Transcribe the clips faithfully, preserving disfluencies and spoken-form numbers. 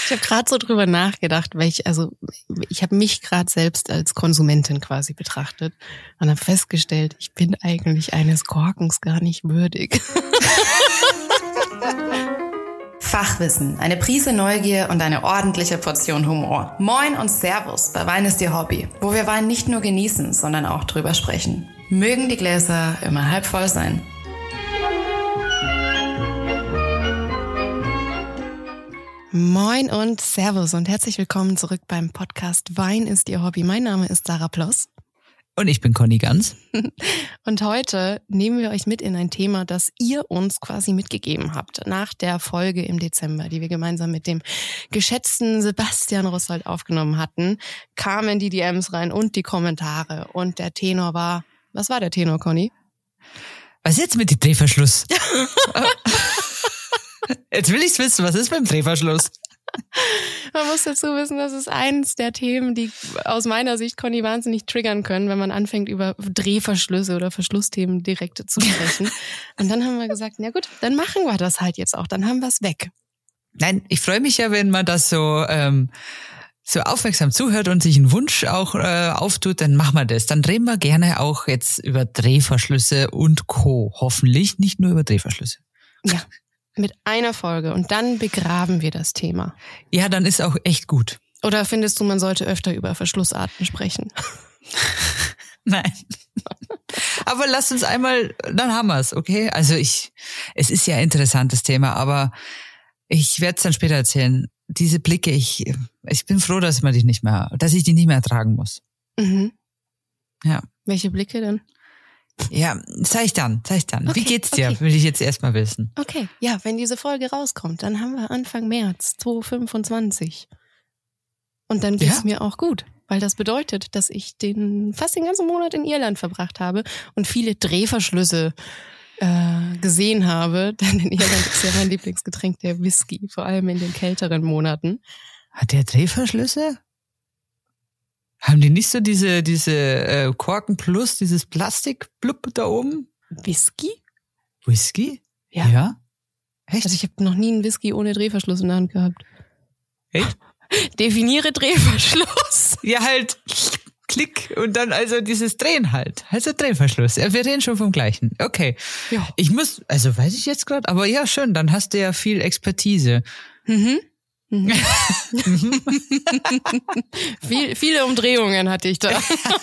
Ich habe gerade so drüber nachgedacht, weil ich, also ich habe mich gerade selbst als Konsumentin quasi betrachtet und habe festgestellt, ich bin eigentlich eines Korkens gar nicht würdig. Fachwissen, eine Prise Neugier und eine ordentliche Portion Humor. Moin und Servus bei Wein ist Ihr Hobby, wo wir Wein nicht nur genießen, sondern auch drüber sprechen. Mögen die Gläser immer halb voll sein. Moin und Servus und herzlich willkommen zurück beim Podcast Wein ist Ihr Hobby. Mein Name ist Sarah Ploss. Und ich bin Conny Ganz. Und heute nehmen wir euch mit in ein Thema, das ihr uns quasi mitgegeben habt. Nach der Folge im Dezember, die wir gemeinsam mit dem geschätzten Sebastian Rossold aufgenommen hatten, kamen die D Ms rein und die Kommentare. Und der Tenor war, was war der Tenor, Conny? Was ist jetzt mit dem Drehverschluss? Jetzt will ich's wissen, was ist beim Drehverschluss? Man muss dazu wissen, das ist eins der Themen, die aus meiner Sicht Conny wahnsinnig triggern können, wenn man anfängt, über Drehverschlüsse oder Verschlussthemen direkt zu sprechen. Und dann haben wir gesagt, na gut, dann machen wir das halt jetzt auch, dann haben wir es weg. Nein, ich freue mich ja, wenn man das so ähm, so aufmerksam zuhört und sich einen Wunsch auch äh, auftut, dann machen wir das. Dann reden wir gerne auch jetzt über Drehverschlüsse und Co. Hoffentlich nicht nur über Drehverschlüsse. Ja. Mit einer Folge und dann begraben wir das Thema. Ja, dann ist auch echt gut. Oder findest du, man sollte öfter über Verschlussarten sprechen? Nein. Aber lass uns einmal, dann haben wir es, okay? Also ich, es ist ja ein interessantes Thema, aber ich werde es dann später erzählen. Diese Blicke, ich, ich bin froh, dass man die nicht mehr, dass ich die nicht mehr ertragen muss. Mhm. Ja. Welche Blicke denn? Ja, sag ich dann, sag ich dann. Okay, Wie geht's dir, okay. will ich jetzt erstmal wissen. Okay, ja, wenn diese Folge rauskommt, dann haben wir Anfang März zweitausendfünfundzwanzig. Und dann geht's Ja? mir auch gut, weil das bedeutet, dass ich den fast den ganzen Monat in Irland verbracht habe und viele Drehverschlüsse äh, gesehen habe. Denn in Irland ist ja mein Lieblingsgetränk der Whisky, vor allem in den kälteren Monaten. Hat der Drehverschlüsse? Haben die nicht so diese diese äh, Korken plus dieses Plastikblub da oben? Whisky? Whisky? Ja. Ja? Echt? Also ich habe noch nie einen Whisky ohne Drehverschluss in der Hand gehabt. Echt? Definiere Drehverschluss. Ja, halt Klick und dann also dieses Drehen halt. Also Drehverschluss. Ja, wir reden schon vom Gleichen. Okay. Ja. Ich muss, also weiß ich jetzt gerade, aber ja, schön, dann hast du ja viel Expertise. Mhm. Mhm. Viel, viele Umdrehungen hatte ich da.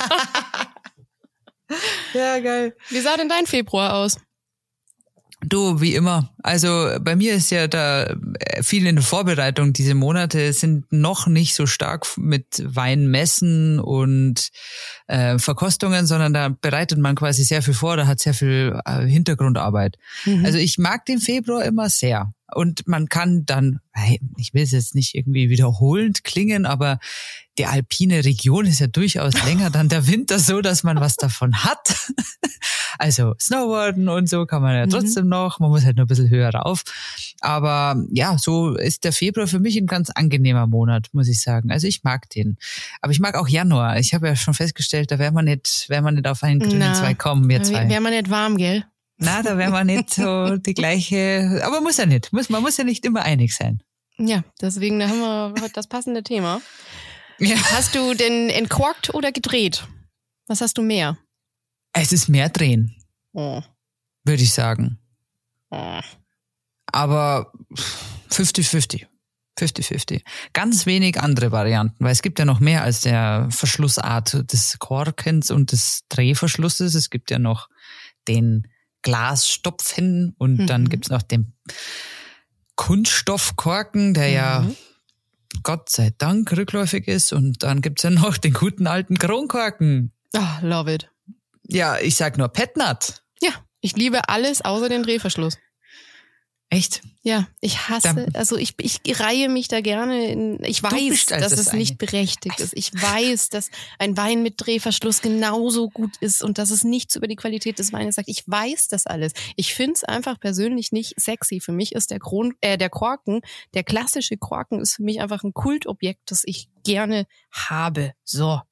Ja, geil. Wie sah denn dein Februar aus? Du, wie immer. Also bei mir ist ja da viel in der Vorbereitung. Diese Monate sind noch nicht so stark mit Weinmessen und äh, Verkostungen, sondern da bereitet man quasi sehr viel vor, da hat sehr viel äh, Hintergrundarbeit. Mhm. Also ich mag den Februar immer sehr. Und man kann dann, ich will es jetzt nicht irgendwie wiederholend klingen, aber die alpine Region ist ja durchaus länger dann der Winter so, dass man was davon hat. Also Snowboarden und so kann man ja trotzdem mhm. noch, man muss halt nur ein bisschen höher rauf. Aber ja, so ist der Februar für mich ein ganz angenehmer Monat, muss ich sagen. Also ich mag den. Aber ich mag auch Januar. Ich habe ja schon festgestellt, da wäre man nicht, wäre man nicht auf einen grünen Zweig kommen, wir zwei. Wäre man nicht warm, gell? Na, da wäre man nicht so die gleiche, aber muss ja nicht. Muss, man muss ja nicht immer einig sein. Ja, deswegen da haben wir heute das passende Thema. Ja. Hast du denn entkorkt oder gedreht? Was hast du mehr? Es ist mehr drehen, oh. würde ich sagen. Oh. Aber fünfzig fünfzig. fünfzig fünfzig. Ganz wenig andere Varianten, weil es gibt ja noch mehr als der Verschlussart des Korkens und des Drehverschlusses. Es gibt ja noch den Glasstopfen und mhm. dann gibt's noch den Kunststoffkorken, der mhm. ja Gott sei Dank rückläufig ist, und dann gibt's ja noch den guten alten Kronkorken. Ah, oh, love it. Ja, ich sag nur Petnat. Ja, ich liebe alles außer den Drehverschluss. Echt? Ja, ich hasse, also ich, ich reihe mich da gerne in, ich weiß, dass es nicht berechtigt ist. Ich weiß, dass ein Wein mit Drehverschluss genauso gut ist und dass es nichts über die Qualität des Weines sagt. Ich weiß das alles. Ich finde es einfach persönlich nicht sexy. Für mich ist der Kron, äh, der Korken, der klassische Korken ist für mich einfach ein Kultobjekt, das ich gerne habe. So.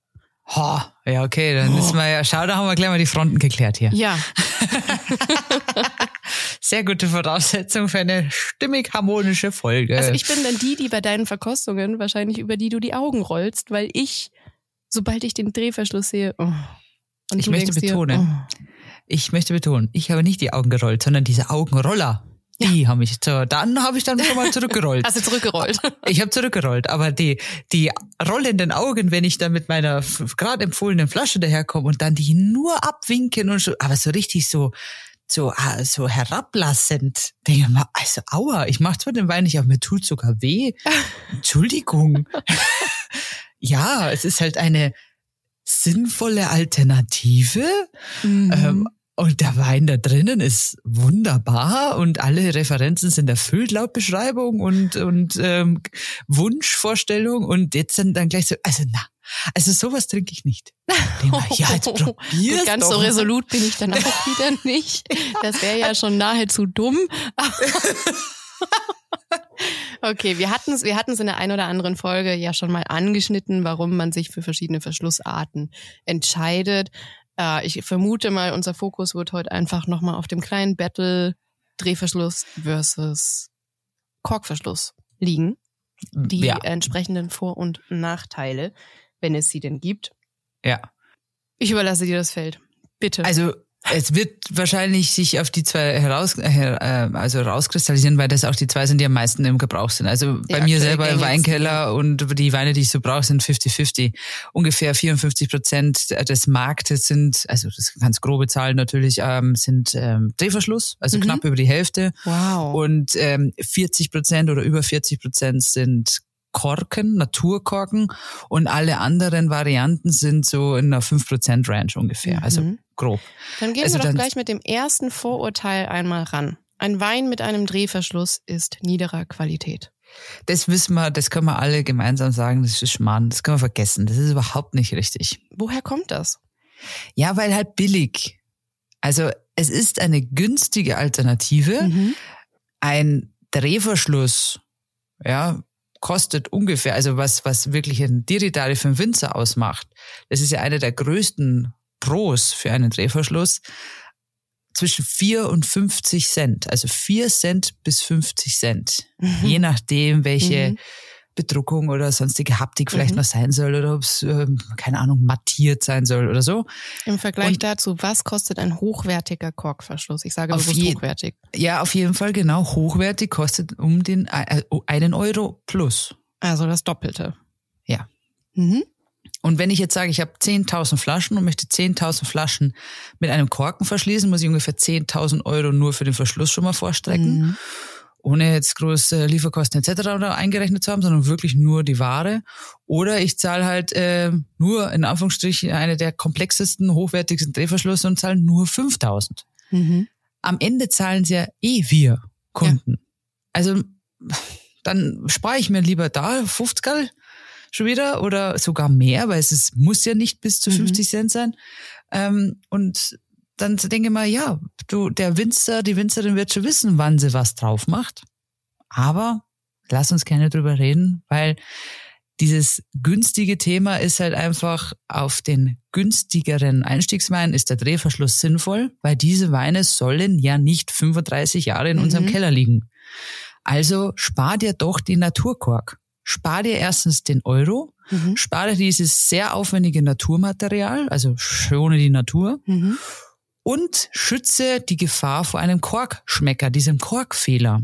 Ha, ja, okay, dann oh. ist mal ja, schau, da haben wir gleich mal die Fronten geklärt hier. Ja. Sehr gute Voraussetzung für eine stimmig harmonische Folge. Also ich bin dann die, die bei deinen Verkostungen wahrscheinlich über die du die Augen rollst, weil ich, sobald ich den Drehverschluss sehe, oh, und ich möchte betonen, dir, oh. ich möchte betonen, ich habe nicht die Augen gerollt, sondern diese Augenroller. Die ja. haben mich so, dann habe ich dann schon mal zurückgerollt. Hast du zurückgerollt? Ich habe zurückgerollt, aber die die rollenden Augen, wenn ich dann mit meiner gerade empfohlenen Flasche daherkomme und dann die nur abwinken und so, aber so richtig so so so herablassend, denke ich mal, also aua, ich mache zwar den Wein nicht, aber mir tut sogar weh. Entschuldigung. Ja, es ist halt eine sinnvolle Alternative. Mhm. Ähm, Und der Wein da drinnen ist wunderbar und alle Referenzen sind erfüllt laut Beschreibung und und ähm, Wunschvorstellung und jetzt sind dann gleich so, also na, also sowas trinke ich nicht. Mal, ja, jetzt probier's Gut, ganz doch. so resolut bin ich dann auch wieder nicht. Das wäre ja schon nahezu dumm. Okay, wir hatten es wir hatten's in der einen oder anderen Folge ja schon mal angeschnitten, warum man sich für verschiedene Verschlussarten entscheidet. Äh, ich vermute mal, unser Fokus wird heute einfach nochmal auf dem kleinen Battle Drehverschluss versus Korkverschluss liegen. Die ja. entsprechenden Vor- und Nachteile, wenn es sie denn gibt. Ja. Ich überlasse dir das Feld. Bitte. Also es wird wahrscheinlich sich auf die zwei heraus, äh, also rauskristallisieren, weil das auch die zwei sind, die am meisten im Gebrauch sind. Also bei ja, mir selber im Weinkeller und die Weine, die ich so brauche, sind fünfzig fünfzig. Ungefähr vierundfünfzig Prozent des Marktes sind, also das ganz grobe Zahlen natürlich, ähm, sind ähm, Drehverschluss, also mhm. knapp über die Hälfte. Wow. Und ähm, vierzig Prozent oder über vierzig Prozent sind Korken, Naturkorken und alle anderen Varianten sind so in einer fünf Prozent Range ungefähr, mhm. also grob. Dann gehen also wir doch dann gleich mit dem ersten Vorurteil einmal ran. Ein Wein mit einem Drehverschluss ist niederer Qualität. Das wissen wir, das können wir alle gemeinsam sagen, das ist Schmarrn, das können wir vergessen, das ist überhaupt nicht richtig. Woher kommt das? Ja, weil halt billig. Also es ist eine günstige Alternative. Mhm. Ein Drehverschluss, ja, kostet ungefähr, also was was wirklich ein Diritare für einen Winzer ausmacht, das ist ja einer der größten Pros für einen Drehverschluss, zwischen vier und fünfzig Cent, also vier Cent bis fünfzig Cent, mhm. je nachdem, welche mhm. Bedruckung oder sonstige Haptik vielleicht mhm. noch sein soll oder ob es, ähm, keine Ahnung, mattiert sein soll oder so. Im Vergleich und dazu, was kostet ein hochwertiger Korkverschluss? Ich sage bewusst je- hochwertig. Ja, auf jeden Fall, genau. Hochwertig kostet um den äh, einen Euro plus. Also das Doppelte. Ja. Mhm. Und wenn ich jetzt sage, ich habe zehntausend Flaschen und möchte zehntausend Flaschen mit einem Korken verschließen, muss ich ungefähr zehntausend Euro nur für den Verschluss schon mal vorstrecken. Mhm. Ohne jetzt große Lieferkosten et cetera oder eingerechnet zu haben, sondern wirklich nur die Ware. Oder ich zahle halt äh, nur in Anführungsstrichen eine der komplexesten, hochwertigsten Drehverschlüsse und zahle nur fünftausend. Mhm. Am Ende zahlen sie ja eh wir Kunden. Ja. Also dann spare ich mir lieber da fünfzig schon wieder oder sogar mehr, weil es ist, muss ja nicht bis zu fünfzig mhm. Cent sein. Ähm, und dann denke ich mal, ja, du, der Winzer, die Winzerin wird schon wissen, wann sie was drauf macht. Aber lass uns gerne drüber reden, weil dieses günstige Thema ist halt einfach, auf den günstigeren Einstiegswein ist der Drehverschluss sinnvoll, weil diese Weine sollen ja nicht fünfunddreißig Jahre in mhm. unserem Keller liegen. Also spar dir doch den Naturkork. Spar dir erstens den Euro, mhm. spar dir dieses sehr aufwendige Naturmaterial, also schone die Natur. Mhm. Und schütze die Gefahr vor einem Korkschmecker, diesem Korkfehler.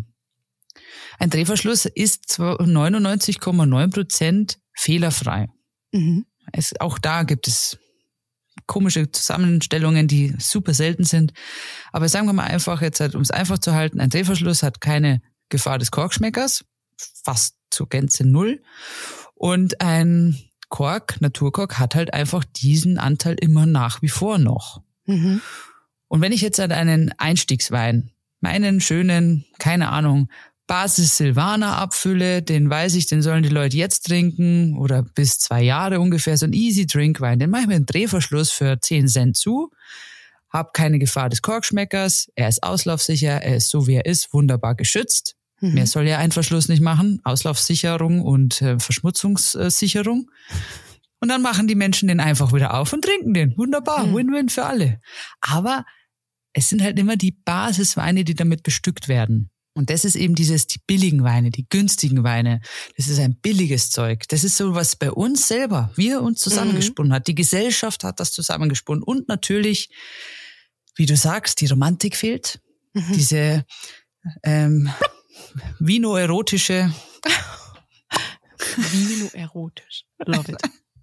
Ein Drehverschluss ist neunundneunzig Komma neun Prozent fehlerfrei. Mhm. Es, auch da gibt es komische Zusammenstellungen, die super selten sind. Aber sagen wir mal einfach, jetzt halt, um es einfach zu halten, ein Drehverschluss hat keine Gefahr des Korkschmeckers, fast zur Gänze null. Und ein Kork, Naturkork, hat halt einfach diesen Anteil immer nach wie vor noch. Mhm. Und wenn ich jetzt halt einen Einstiegswein, meinen schönen, keine Ahnung, Basis Silvaner abfülle, den weiß ich, den sollen die Leute jetzt trinken oder bis zwei Jahre ungefähr, so ein Easy Drink Wein, den mache ich mir einen Drehverschluss für zehn Cent zu, habe keine Gefahr des Korkschmeckers, er ist auslaufsicher, er ist so wie er ist, wunderbar geschützt. Mhm. Mehr soll ja ein Verschluss nicht machen, Auslaufsicherung und äh, Verschmutzungssicherung. Und dann machen die Menschen den einfach wieder auf und trinken den. Wunderbar, mhm. Win-Win für alle. Aber es sind halt immer die Basisweine, die damit bestückt werden. Und das ist eben dieses, die billigen Weine, die günstigen Weine. Das ist ein billiges Zeug. Das ist so, was bei uns selber, wir uns zusammengesponnen mhm. hat. Die Gesellschaft hat das zusammengesponnen. Und natürlich, wie du sagst, die Romantik fehlt. Mhm. Diese ähm, vinoerotische. Vinoerotisch. Love it.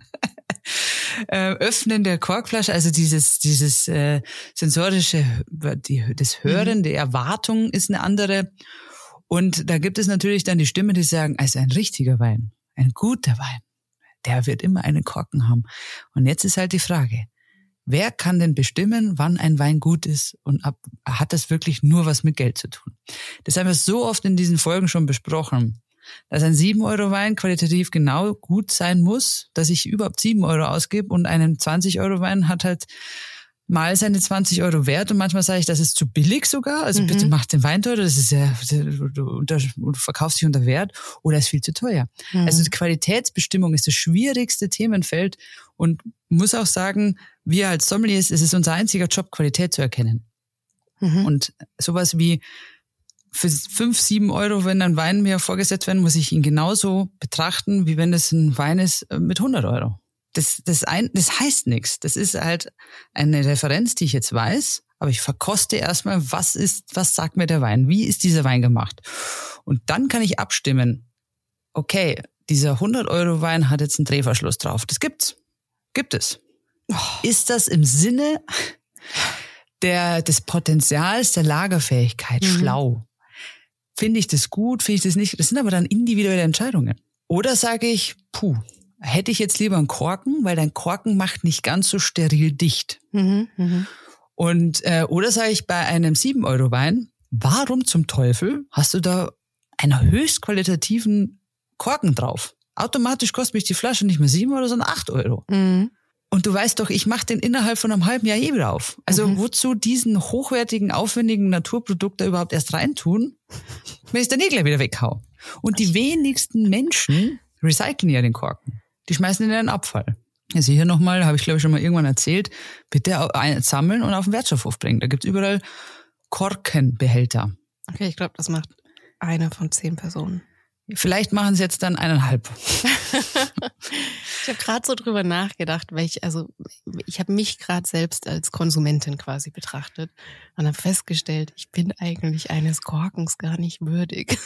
Äh, Öffnen der Korkflasche, also dieses dieses äh, sensorische, die, das Hören, mhm. die Erwartung ist eine andere. Und da gibt es natürlich dann die Stimmen, die sagen, also ein richtiger Wein, ein guter Wein, der wird immer einen Korken haben. Und jetzt ist halt die Frage, wer kann denn bestimmen, wann ein Wein gut ist und ab, hat das wirklich nur was mit Geld zu tun? Das haben wir so oft in diesen Folgen schon besprochen, dass ein sieben Euro Wein qualitativ genau gut sein muss, dass ich überhaupt sieben Euro ausgebe und einen zwanzig Euro Wein hat halt mal seine zwanzig Euro wert und manchmal sage ich, das ist zu billig sogar, also mhm. bitte mach den Wein teurer, das ist ja, du, du, du verkaufst dich unter Wert oder ist viel zu teuer. Mhm. Also die Qualitätsbestimmung ist das schwierigste Themenfeld und muss auch sagen, wir als Sommeliers, es ist unser einziger Job, Qualität zu erkennen. Mhm. Und sowas wie für fünf, sieben Euro, wenn ein Wein mir vorgesetzt wird, muss ich ihn genauso betrachten, wie wenn es ein Wein ist mit hundert Euro. Das, das, ein, das heißt nichts. Das ist halt eine Referenz, die ich jetzt weiß, aber ich verkoste erstmal, was ist, was sagt mir der Wein? Wie ist dieser Wein gemacht? Und dann kann ich abstimmen, okay, dieser hundert Euro Wein hat jetzt einen Drehverschluss drauf. Das gibt's. Gibt es. Oh. Ist das im Sinne der, des Potenzials der Lagerfähigkeit mhm. schlau? Finde ich das gut, finde ich das nicht? Das sind aber dann individuelle Entscheidungen. Oder sage ich, puh, hätte ich jetzt lieber einen Korken, weil dein Korken macht nicht ganz so steril dicht. Mhm, mh. Und äh, oder sage ich bei einem sieben Euro Wein, warum zum Teufel hast du da einen höchst qualitativen Korken drauf? Automatisch kostet mich die Flasche nicht mehr sieben Euro, sondern acht Euro. Mhm. Und du weißt doch, ich mache den innerhalb von einem halben Jahr eh wieder auf. Also mhm. wozu diesen hochwertigen, aufwendigen Naturprodukt da überhaupt erst reintun, wenn ich dann eh gleich wieder weghau? Und die wenigsten Menschen recyceln ja den Korken. Die schmeißen ihn in den Abfall. Also hier nochmal, habe ich glaube ich schon mal irgendwann erzählt, bitte sammeln und auf den Wertstoffhof bringen. Da gibt's überall Korkenbehälter. Okay, ich glaube, das macht eine von zehn Personen. Vielleicht machen sie jetzt dann eineinhalb. Ich habe gerade so drüber nachgedacht, weil ich, also ich habe mich gerade selbst als Konsumentin quasi betrachtet und habe festgestellt, ich bin eigentlich eines Korkens gar nicht würdig.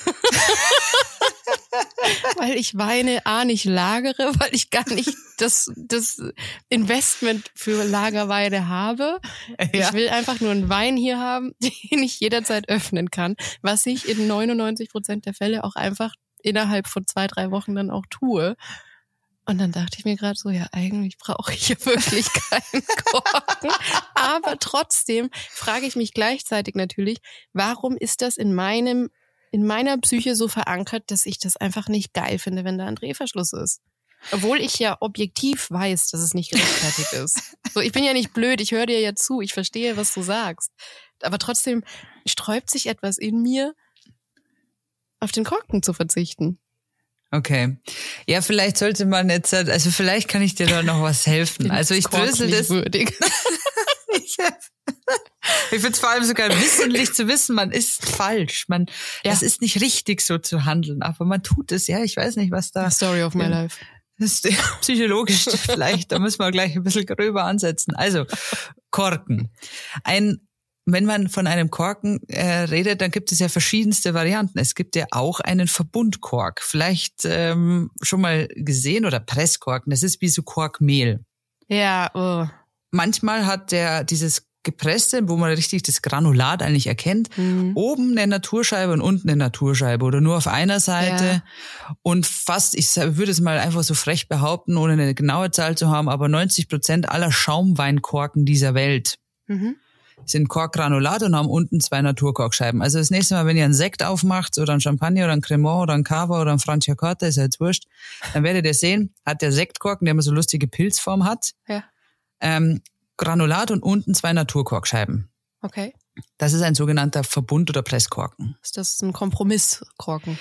Weil ich Weine A nicht lagere, weil ich gar nicht das, das Investment für Lagerweine habe. Ja. Ich will einfach nur einen Wein hier haben, den ich jederzeit öffnen kann, was ich in neunundneunzig Prozent der Fälle auch einfach innerhalb von zwei, drei Wochen dann auch tue. Und dann dachte ich mir gerade so, ja, eigentlich brauche ich ja wirklich keinen Korken. Aber trotzdem frage ich mich gleichzeitig natürlich, warum ist das in meinem in meiner Psyche so verankert, dass ich das einfach nicht geil finde, wenn da ein Drehverschluss ist. Obwohl ich ja objektiv weiß, dass es nicht gerechtfertigt ist. So, ich bin ja nicht blöd, ich höre dir ja zu, ich verstehe, was du sagst. Aber trotzdem sträubt sich etwas in mir, auf den Korken zu verzichten. Okay. Ja, vielleicht sollte man jetzt, also vielleicht kann ich dir da noch was helfen. Den also ich drösel das. Würdig. ich ich finde es vor allem sogar wissentlich zu wissen, man ist falsch. Man, ja. Es ist nicht richtig, so zu handeln, aber man tut es, ja. Ich weiß nicht, was da. The story of my ja, life. Das ist psychologisch vielleicht, da müssen wir gleich ein bisschen gröber ansetzen. Also, Korken. Ein Wenn man von einem Korken äh, redet, dann gibt es ja verschiedenste Varianten. Es gibt ja auch einen Verbundkork. Vielleicht ähm, schon mal gesehen, oder Presskorken. Das ist wie so Korkmehl. Ja, oh. Manchmal hat der dieses gepresste, wo man richtig das Granulat eigentlich erkennt, mhm. oben eine Naturscheibe und unten eine Naturscheibe oder nur auf einer Seite. Ja. Und fast, ich würde es mal einfach so frech behaupten, ohne eine genaue Zahl zu haben, aber neunzig Prozent aller Schaumweinkorken dieser Welt mhm. sind Korkgranulat und haben unten zwei Naturkorkscheiben. Also das nächste Mal, wenn ihr einen Sekt aufmacht oder einen Champagner oder einen Cremant oder einen Cava oder einen Franciacorta, ist ja jetzt wurscht, dann werdet ihr sehen, hat der Sektkorken, der immer so lustige Pilzform hat, ja. ähm, Granulat und unten zwei Naturkorkscheiben. Okay. Das ist ein sogenannter Verbund- oder Presskorken. Ist das ein Kompromisskorken?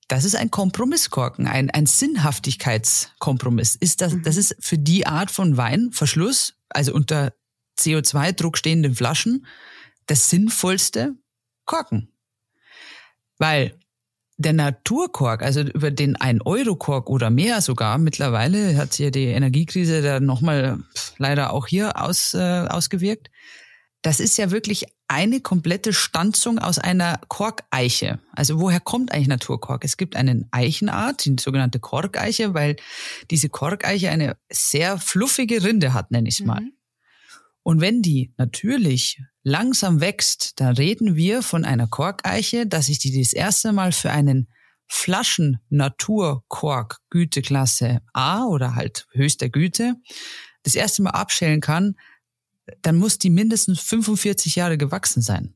das ist ein Kompromisskorken, ein, ein Sinnhaftigkeitskompromiss. Ist das, mhm. das ist für die Art von Weinverschluss, also unter C O zwei Druck stehenden Flaschen, das sinnvollste Korken. Weil der Naturkork, also über den ein Euro Kork oder mehr sogar, mittlerweile hat sich ja die Energiekrise da nochmal leider auch hier aus, äh, ausgewirkt. Das ist ja wirklich eine komplette Stanzung aus einer Korkeiche. Also woher kommt eigentlich Naturkork? Es gibt eine Eichenart, die sogenannte Korkeiche, weil diese Korkeiche eine sehr fluffige Rinde hat, nenne ich es mal. Mhm. Und wenn die natürlich langsam wächst, dann reden wir von einer Korkeiche, dass ich die das erste Mal für einen Flaschen-Naturkork Güteklasse A oder halt höchster Güte das erste Mal abschälen kann, dann muss die mindestens fünfundvierzig Jahre gewachsen sein.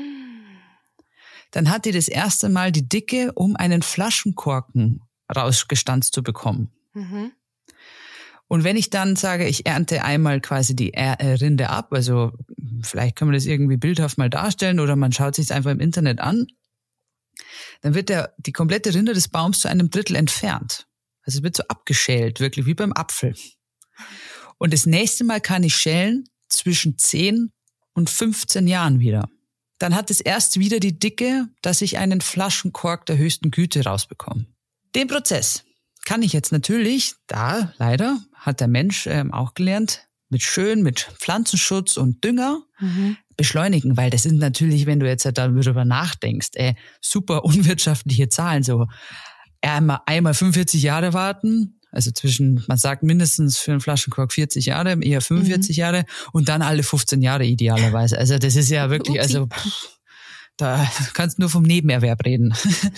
Dann hat die das erste Mal die Dicke, um einen Flaschenkorken rausgestanzt zu bekommen. Mhm. Und wenn ich dann sage, ich ernte einmal quasi die Rinde ab, also vielleicht können wir das irgendwie bildhaft mal darstellen oder man schaut sich es einfach im Internet an, dann wird der, die komplette Rinde des Baums zu einem Drittel entfernt. Also es wird so abgeschält, wirklich wie beim Apfel. Und das nächste Mal kann ich schälen zwischen zehn und fünfzehn Jahren wieder. Dann hat es erst wieder die Dicke, dass ich einen Flaschenkork der höchsten Güte rausbekomme. Den Prozess kann ich jetzt natürlich, da leider hat der Mensch ähm, auch gelernt, mit schön, mit Pflanzenschutz und Dünger mhm. beschleunigen, weil das sind natürlich, wenn du jetzt darüber nachdenkst, ey, super unwirtschaftliche Zahlen, so einmal, einmal fünfundvierzig Jahre warten, also zwischen, man sagt mindestens für einen Flaschenkork vierzig Jahre, eher fünfundvierzig mhm. Jahre und dann alle fünfzehn Jahre idealerweise. Also das ist ja wirklich, also pff, da kannst du nur vom Nebenerwerb reden.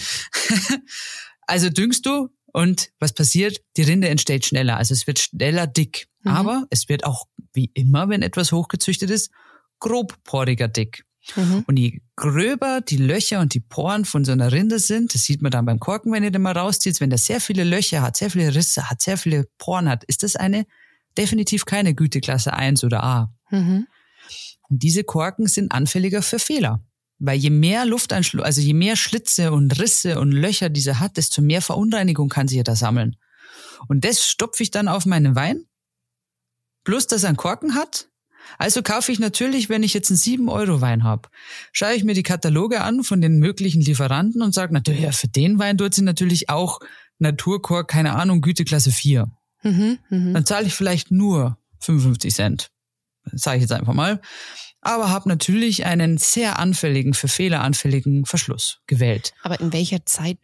Also düngst du und was passiert? Die Rinde entsteht schneller, also es wird schneller dick. Mhm. Aber es wird auch, wie immer, wenn etwas hochgezüchtet ist, grobporiger dick. Mhm. Und je gröber die Löcher und die Poren von so einer Rinde sind, das sieht man dann beim Korken, wenn ihr den mal rauszieht, wenn der sehr viele Löcher hat, sehr viele Risse hat, sehr viele Poren hat, ist das eine definitiv keine Güteklasse eins oder A. Mhm. Und diese Korken sind anfälliger für Fehler. Weil je mehr Lufteinschluss, also je mehr Schlitze und Risse und Löcher diese hat, desto mehr Verunreinigung kann sie ja da sammeln. Und das stopfe ich dann auf meinen Wein, plus dass er einen Korken hat. Also kaufe ich natürlich, wenn ich jetzt einen sieben Euro Wein habe, schaue ich mir die Kataloge an von den möglichen Lieferanten und sage, natürlich, ja, für den Wein tut sie natürlich auch Naturkork, keine Ahnung, Güteklasse vier. Mhm, mh. Dann zahle ich vielleicht nur fünfundfünfzig Cent. Sage ich jetzt einfach mal. Aber habe natürlich einen sehr anfälligen, für Fehler anfälligen Verschluss gewählt. Aber in welcher Zeit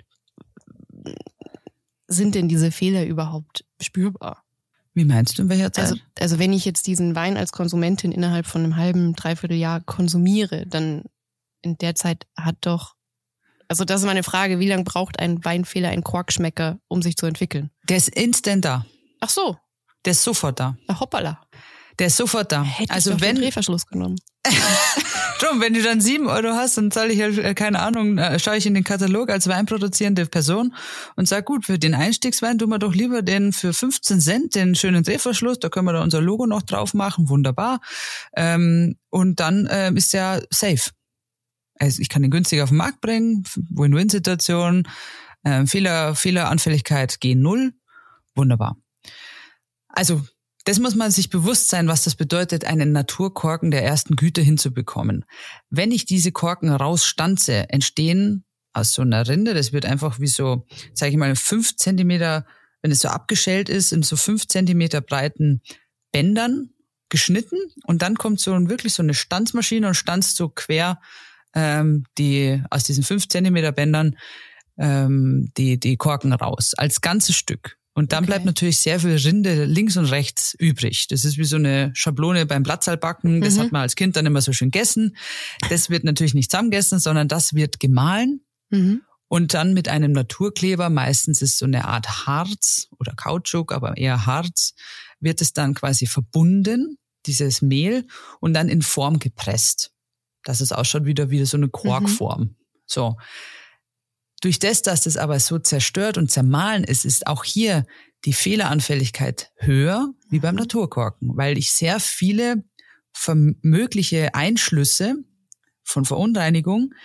sind denn diese Fehler überhaupt spürbar? Wie meinst du, in welcher Zeit? Also, also wenn ich jetzt diesen Wein als Konsumentin innerhalb von einem halben, dreiviertel Jahr konsumiere, dann in der Zeit hat doch, also das ist meine Frage, wie lange braucht ein Weinfehler, ein Korkschmecker, um sich zu entwickeln? Der ist instant da. Ach so. Der ist sofort da. Ach, hoppala. Der ist sofort da. Hätte also ich doch wenn den Drehverschluss genommen. Drum, wenn du dann sieben Euro hast, dann zahle ich halt, keine Ahnung, schaue ich in den Katalog als weinproduzierende Person und sage, gut, für den Einstiegswein tun wir doch lieber den für fünfzehn Cent, den schönen Drehverschluss, da können wir da unser Logo noch drauf machen, wunderbar. Ähm, und dann ähm, ist der safe. Also ich kann den günstiger auf den Markt bringen, Win-Win-Situation, ähm, Fehler, Fehleranfälligkeit G null, wunderbar. Also das muss man sich bewusst sein, was das bedeutet, einen Naturkorken der ersten Güte hinzubekommen. Wenn ich diese Korken rausstanze, entstehen aus so einer Rinde, das wird einfach wie so, sage ich mal, fünf Zentimeter, wenn es so abgeschält ist, in so fünf Zentimeter breiten Bändern geschnitten und dann kommt so ein, wirklich so eine Stanzmaschine und stanzt so quer ähm, die aus diesen fünf Zentimeter Bändern ähm, die, die Korken raus, als ganzes Stück. Und dann okay. bleibt natürlich sehr viel Rinde links und rechts übrig. Das ist wie so eine Schablone beim Blattsalbacken. Das mhm. hat man als Kind dann immer so schön gegessen. Das wird natürlich nicht zusammengegessen, sondern das wird gemahlen. Mhm. Und dann mit einem Naturkleber, meistens ist so eine Art Harz oder Kautschuk, aber eher Harz, wird es dann quasi verbunden, dieses Mehl, und dann in Form gepresst. Dass es ausschaut wieder wie so eine Korkform. Mhm. So. Durch das, dass das aber so zerstört und zermahlen ist, ist auch hier die Fehleranfälligkeit höher wie beim Naturkorken, weil ich sehr viele mögliche Einschlüsse von Verunreinigung,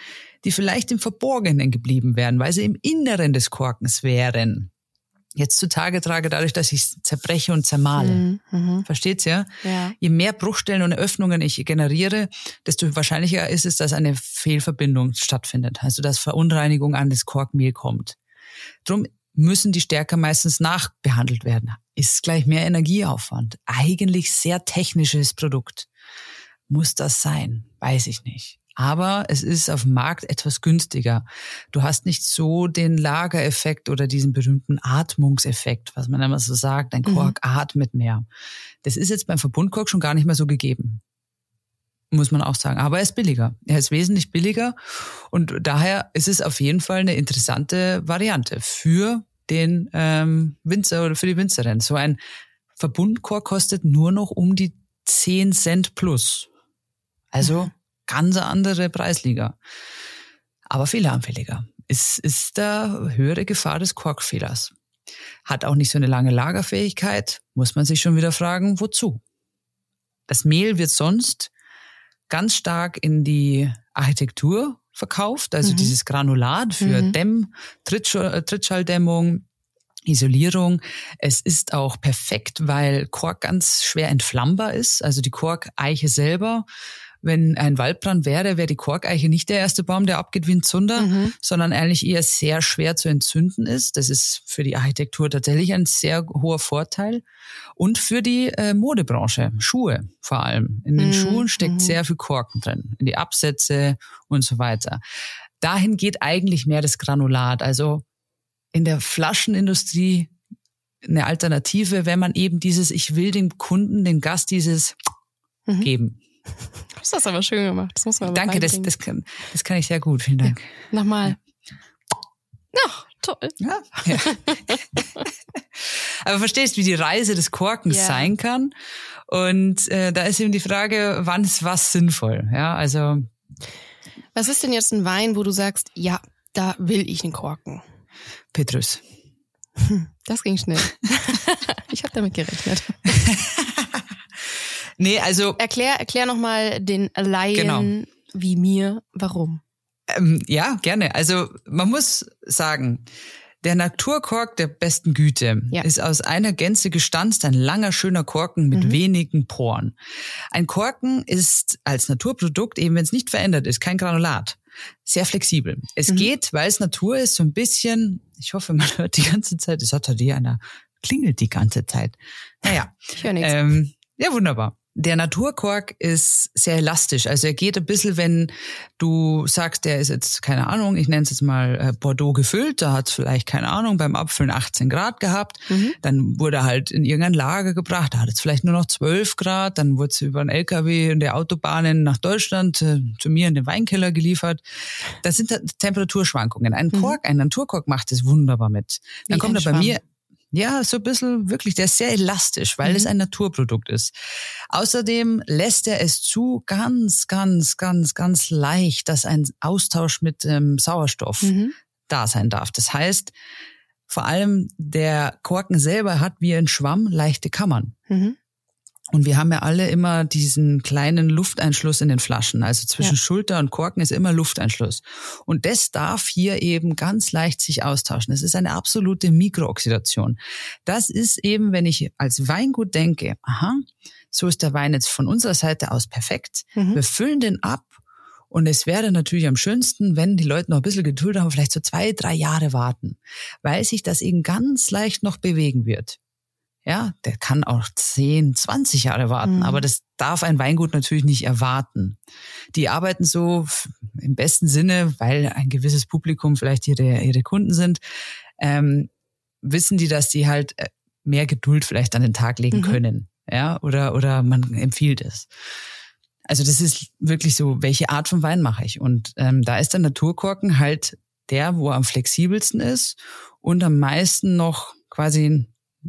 die vielleicht im Verborgenen geblieben wären, weil sie im Inneren des Korkens wären, jetzt zutage trage dadurch, dass ich es zerbreche und zermahle. Mhm, mh. Versteht's ja? Ja. Je mehr Bruchstellen und Öffnungen ich generiere, desto wahrscheinlicher ist es, dass eine Fehlverbindung stattfindet. Also dass Verunreinigung an das Korkmehl kommt. Drum müssen die Stärker meistens nachbehandelt werden. Ist gleich mehr Energieaufwand. Eigentlich sehr technisches Produkt. Muss das sein? Weiß ich nicht. Aber es ist auf dem Markt etwas günstiger. Du hast nicht so den Lagereffekt oder diesen berühmten Atmungseffekt, was man immer so sagt, dein Kork mhm. atmet mehr. Das ist jetzt beim Verbundkork schon gar nicht mehr so gegeben. Muss man auch sagen. Aber er ist billiger. Er ist wesentlich billiger und daher ist es auf jeden Fall eine interessante Variante für den ähm, Winzer oder für die Winzerin. So ein Verbundkork kostet nur noch um die zehn Cent plus. Also mhm. ganz andere Preisliga. Aber fehleranfälliger. Es ist da höhere Gefahr des Korkfehlers. Hat auch nicht so eine lange Lagerfähigkeit. Muss man sich schon wieder fragen, wozu? Das Mehl wird sonst ganz stark in die Architektur verkauft, also mhm. dieses Granulat für mhm. Dämm, Trittschall, Trittschalldämmung, Isolierung. Es ist auch perfekt, weil Kork ganz schwer entflammbar ist, also die Korkeiche selber. Wenn ein Waldbrand wäre, wäre die Korkeiche nicht der erste Baum, der abgeht wie ein Zunder, mhm. sondern eigentlich eher sehr schwer zu entzünden ist. Das ist für die Architektur tatsächlich ein sehr hoher Vorteil. Und für die äh, Modebranche, Schuhe vor allem. In den mhm. Schuhen steckt mhm. sehr viel Korken drin, in die Absätze und so weiter. Dahin geht eigentlich mehr das Granulat. Also in der Flaschenindustrie eine Alternative, wenn man eben dieses, ich will dem Kunden, dem Gast dieses mhm. geben. Du hast das aber schön gemacht. Das muss man aber Danke, das, das, kann, das kann ich sehr gut. Vielen Dank. Ja, nochmal. Ja, toll. Ja, ja. Aber verstehst, wie die Reise des Korkens ja. sein kann. Und äh, da ist eben die Frage, wann ist was sinnvoll? Ja, also. Was ist denn jetzt ein Wein, wo du sagst, ja, da will ich einen Korken? Petrus. Das ging schnell. Ich habe damit gerechnet. Nee, also erklär, erklär noch mal den Laien genau. wie mir, warum. Ähm, ja, gerne. Also man muss sagen, der Naturkork der besten Güte ja. ist aus einer Gänze gestanzt, ein langer, schöner Korken mit mhm. wenigen Poren. Ein Korken ist als Naturprodukt, eben wenn es nicht verändert ist, kein Granulat, sehr flexibel. Es mhm. geht, weil es Natur ist, so ein bisschen, ich hoffe, man hört die ganze Zeit, es hat hier einer klingelt die ganze Zeit. Naja. Ich höre nichts. Ähm, ja, wunderbar. Der Naturkork ist sehr elastisch. Also er geht ein bisschen, wenn du sagst, der ist jetzt, keine Ahnung, ich nenne es jetzt mal Bordeaux gefüllt, da hat es vielleicht, keine Ahnung, beim Abfüllen achtzehn Grad gehabt, mhm. dann wurde er halt in irgendein Lager gebracht, da hat es vielleicht nur noch zwölf Grad, dann wurde es über einen L K W in der Autobahnen nach Deutschland äh, zu mir in den Weinkeller geliefert. Das sind Temperaturschwankungen. Ein Kork, mhm. ein Naturkork macht es wunderbar mit. Dann Wie kommt er bei Schwamm. mir... Ja, so ein bisschen wirklich, der ist sehr elastisch, weil mhm. es ein Naturprodukt ist. Außerdem lässt er es zu, ganz, ganz, ganz, ganz leicht, dass ein Austausch mit ähm, Sauerstoff mhm. da sein darf. Das heißt, vor allem der Korken selber hat wie ein Schwamm leichte Kammern. Mhm. Und wir haben ja alle immer diesen kleinen Lufteinschluss in den Flaschen. Also zwischen ja. Schulter und Korken ist immer Lufteinschluss. Und das darf hier eben ganz leicht sich austauschen. Das ist eine absolute Mikrooxidation. Das ist eben, wenn ich als Weingut denke, aha, so ist der Wein jetzt von unserer Seite aus perfekt. Mhm. Wir füllen den ab. Und es wäre natürlich am schönsten, wenn die Leute noch ein bisschen Geduld haben, vielleicht so zwei, drei Jahre warten. Weil sich das eben ganz leicht noch bewegen wird. Ja, der kann auch zehn, zwanzig Jahre warten, mhm. aber das darf ein Weingut natürlich nicht erwarten. Die arbeiten so im besten Sinne, weil ein gewisses Publikum vielleicht ihre, ihre Kunden sind, ähm, wissen die, dass die halt mehr Geduld vielleicht an den Tag legen mhm. können. Ja, oder, oder man empfiehlt es. Also das ist wirklich so, welche Art von Wein mache ich? Und ähm, da ist der Naturkorken halt der, wo er am flexibelsten ist und am meisten noch quasi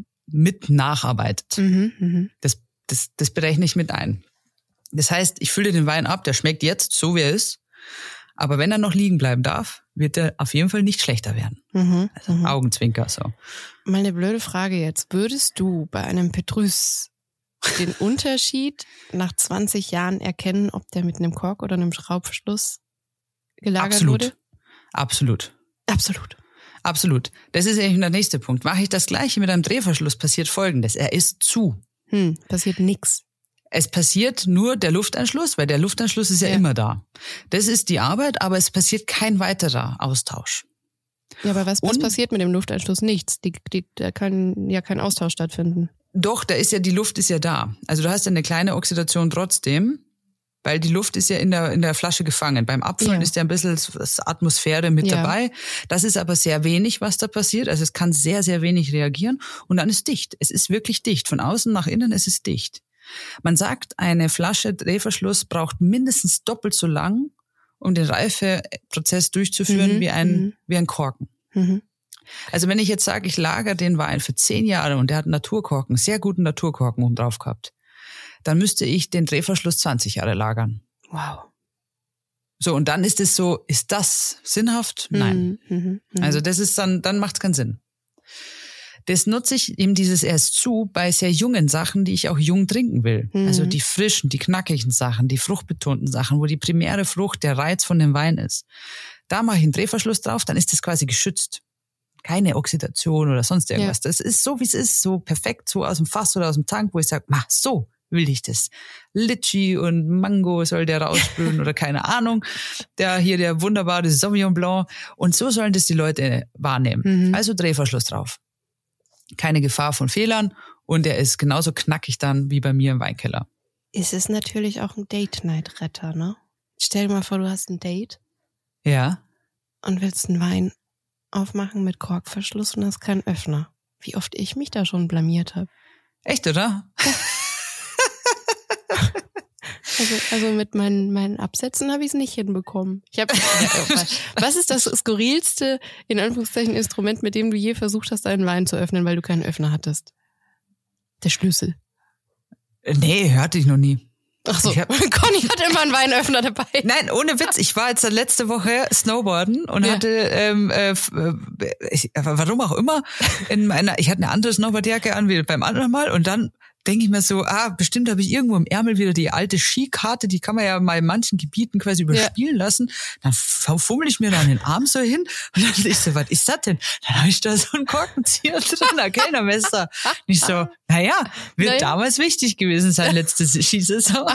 mit nacharbeitet. Mhm, mh. Das, das, das berechne ich mit ein. Das heißt, ich fülle den Wein ab, der schmeckt jetzt so, wie er ist. Aber wenn er noch liegen bleiben darf, wird er auf jeden Fall nicht schlechter werden. Mhm, also mh. Augenzwinker so. Mal eine blöde Frage jetzt. Würdest du bei einem Petrus den Unterschied nach zwanzig Jahren erkennen, ob der mit einem Kork oder einem Schraubverschluss gelagert Absolut. wurde? Absolut. Absolut. Absolut. Das ist eigentlich der nächste Punkt. Mache ich das Gleiche mit einem Drehverschluss, passiert Folgendes. Er ist zu. Hm, passiert nix. Es passiert nur der Luftanschluss, weil der Luftanschluss ist ja, ja immer da. Das ist die Arbeit, aber es passiert kein weiterer Austausch. Ja, aber was, was passiert mit dem Luftanschluss? Nichts. Die, die, da kann ja kein Austausch stattfinden. Doch, da ist ja, die Luft ist ja da. Also du hast ja eine kleine Oxidation trotzdem, weil die Luft ist ja in der, in der Flasche gefangen. Beim Abfüllen ja. ist ja ein bisschen Atmosphäre mit ja. dabei. Das ist aber sehr wenig, was da passiert. Also es kann sehr, sehr wenig reagieren. Und dann ist dicht. Es ist wirklich dicht. Von außen nach innen ist es dicht. Man sagt, eine Flasche Drehverschluss braucht mindestens doppelt so lang, um den Reifeprozess durchzuführen, mhm. wie ein, mhm. wie ein Korken. Mhm. Also wenn ich jetzt sage, ich lagere den Wein für zehn Jahre und der hat einen Naturkorken, sehr guten Naturkorken oben drauf gehabt, dann müsste ich den Drehverschluss zwanzig Jahre lagern. Wow. So, und dann ist es so, ist das sinnhaft? Nein. Mhm, mh. Also das ist dann, dann macht es keinen Sinn. Das nutze ich eben dieses erst zu bei sehr jungen Sachen, die ich auch jung trinken will. Mhm. Also die frischen, die knackigen Sachen, die fruchtbetonten Sachen, wo die primäre Frucht der Reiz von dem Wein ist. Da mache ich einen Drehverschluss drauf, dann ist das quasi geschützt. Keine Oxidation oder sonst irgendwas. Ja. Das ist so, wie es ist, so perfekt, so aus dem Fass oder aus dem Tank, wo ich sage, mach so will ich das. Litchi und Mango soll der raussprühen oder keine Ahnung. Der hier der wunderbare Sauvignon Blanc. Und so sollen das die Leute wahrnehmen. Mhm. Also Drehverschluss drauf. Keine Gefahr von Fehlern und er ist genauso knackig dann wie bei mir im Weinkeller. Es ist natürlich auch ein Date-Night-Retter, ne? Stell dir mal vor, du hast ein Date. Ja. Und willst einen Wein aufmachen mit Korkverschluss und hast keinen Öffner. Wie oft ich mich da schon blamiert habe. Echt, oder? Also, also mit meinen, meinen Absätzen habe ich es nicht hinbekommen. Ich hab, was ist das skurrilste, in Anführungszeichen, Instrument, mit dem du je versucht hast, einen Wein zu öffnen, weil du keinen Öffner hattest? Der Schlüssel. Nee, hatte ich noch nie. Ach so, hab, Conny hat immer einen Weinöffner dabei. Nein, ohne Witz. Ich war jetzt letzte Woche Snowboarden und ja. hatte, ähm, äh, ich, warum auch immer, in meiner, ich hatte eine andere Snowboardjacke an wie beim anderen Mal und dann denke ich mir so, ah, bestimmt habe ich irgendwo im Ärmel wieder die alte Skikarte, die kann man ja mal in manchen Gebieten quasi überspielen ja. lassen. Dann fummel ich mir da den Arm so hin und dann ich so, was ist das denn? Dann habe ich da so einen Korkenzieher drin, ein Kellnermesser. Und ich so, naja, wird naja. damals wichtig gewesen sein, letzte Skisaison.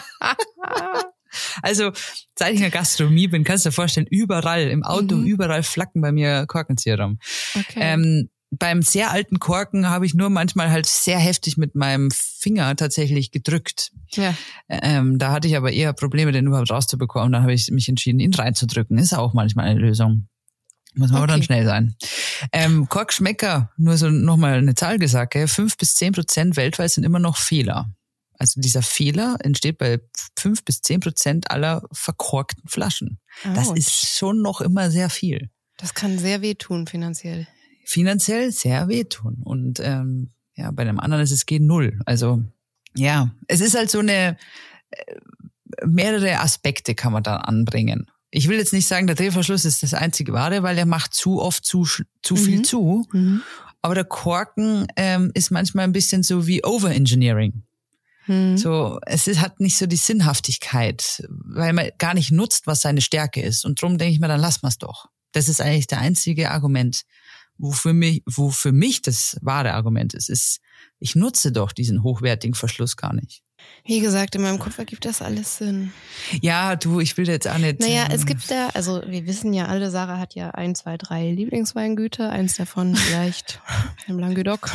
Also, seit ich in der Gastronomie bin, kannst du dir vorstellen, überall, im Auto, mhm. überall flacken bei mir Korkenzieher rum. Okay. Ähm, Beim sehr alten Korken habe ich nur manchmal halt sehr heftig mit meinem Finger tatsächlich gedrückt. Ja. Ähm, da hatte ich aber eher Probleme, den überhaupt rauszubekommen. Dann habe ich mich entschieden, ihn reinzudrücken. Ist auch manchmal eine Lösung. Muss man okay. aber dann schnell sein. Ähm, Korkschmecker, nur so nochmal eine Zahl gesagt, gell? fünf bis zehn Prozent weltweit sind immer noch Fehler. Also dieser Fehler entsteht bei fünf bis zehn Prozent aller verkorkten Flaschen. Ouch. Das ist schon noch immer sehr viel. Das kann sehr wehtun finanziell. Finanziell sehr wehtun. Und ähm, ja, bei dem anderen ist es G null. Also ja, es ist halt so eine, mehrere Aspekte kann man da anbringen. Ich will jetzt nicht sagen, der Drehverschluss ist das einzige Wahre, weil er macht zu oft zu, zu mhm. viel zu. Mhm. Aber der Korken ähm, ist manchmal ein bisschen so wie Overengineering. Mhm. So, es ist, hat nicht so die Sinnhaftigkeit, weil man gar nicht nutzt, was seine Stärke ist. Und drum denke ich mir, dann lassen wir es doch. Das ist eigentlich der einzige Argument. Wo für mich, wo für mich das wahre Argument ist, ist, ich nutze doch diesen hochwertigen Verschluss gar nicht. Wie gesagt, in meinem Kopf ergibt das alles Sinn. Ja, du, ich will jetzt auch nicht. Naja, es gibt da, also wir wissen ja alle, Sarah hat ja ein, zwei, drei Lieblingsweingüter, eins davon vielleicht im Languedoc.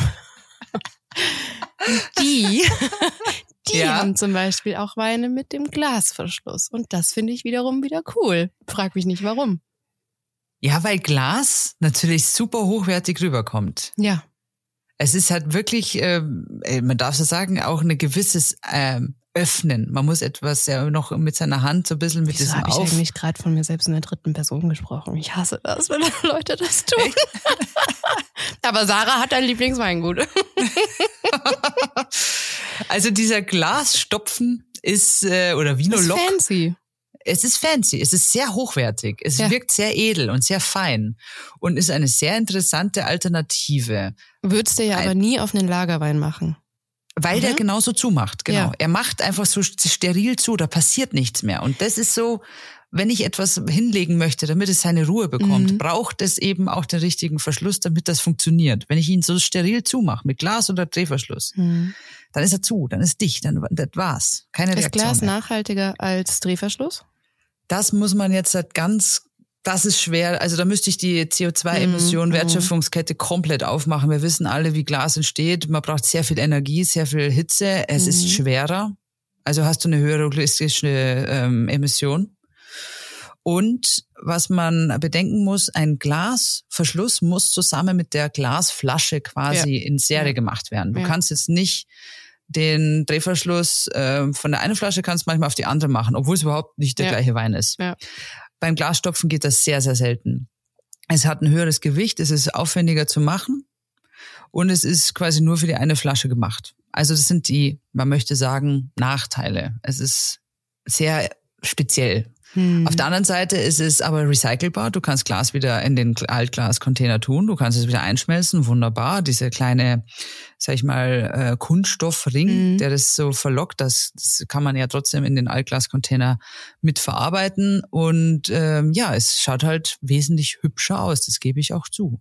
Die, die ja. haben zum Beispiel auch Weine mit dem Glasverschluss. Und das finde ich wiederum wieder cool. Frag mich nicht, warum. Ja, weil Glas natürlich super hochwertig rüberkommt. Ja. Es ist halt wirklich, äh, man darf so sagen, auch ein gewisses äh, Öffnen. Man muss etwas ja noch mit seiner Hand so ein bisschen mit Wieso diesem hab Auf... ich eigentlich gerade von mir selbst in der dritten Person gesprochen. Ich hasse das, wenn Leute das tun. Echt? Aber Sarah hat ein Lieblingsweingut. Also dieser Glasstopfen ist, äh, oder Vinolog... Das ist fancy. Es ist fancy, es ist sehr hochwertig, es ja. wirkt sehr edel und sehr fein und ist eine sehr interessante Alternative. Würdest du ja Ein, aber nie auf einen Lagerwein machen. Weil mhm. der genauso zumacht, genau. Ja. Er macht einfach so steril zu, da passiert nichts mehr. Und das ist so, wenn ich etwas hinlegen möchte, damit es seine Ruhe bekommt, mhm. braucht es eben auch den richtigen Verschluss, damit das funktioniert. Wenn ich ihn so steril zumache, mit Glas oder Drehverschluss, mhm. dann ist er zu, dann ist dicht, dann das war's. Keine Reaktion. Ist Glas mehr. nachhaltiger als Drehverschluss? Das muss man jetzt halt ganz, das ist schwer. Also da müsste ich die C O zwei Emissionen, mhm. Wertschöpfungskette komplett aufmachen. Wir wissen alle, wie Glas entsteht. Man braucht sehr viel Energie, sehr viel Hitze. Es mhm. ist schwerer. Also hast du eine höhere logistische ähm, Emission. Und was man bedenken muss, ein Glasverschluss muss zusammen mit der Glasflasche quasi ja. in Serie ja. gemacht werden. Du ja. kannst jetzt nicht den Drehverschluss äh, von der einen Flasche kannst manchmal auf die andere machen, obwohl es überhaupt nicht der ja. gleiche Wein ist. Ja. Beim Glasstopfen geht das sehr, sehr selten. Es hat ein höheres Gewicht, es ist aufwendiger zu machen und es ist quasi nur für die eine Flasche gemacht. Also das sind die, man möchte sagen, Nachteile. Es ist sehr speziell. Hm. Auf der anderen Seite ist es aber recycelbar. Du kannst Glas wieder in den Altglascontainer tun. Du kannst es wieder einschmelzen. Wunderbar. Diese kleine, sag ich mal, Kunststoffring, hm. der das so verlockt, das, das kann man ja trotzdem in den Altglascontainer mit verarbeiten. Und ähm, ja, es schaut halt wesentlich hübscher aus. Das gebe ich auch zu.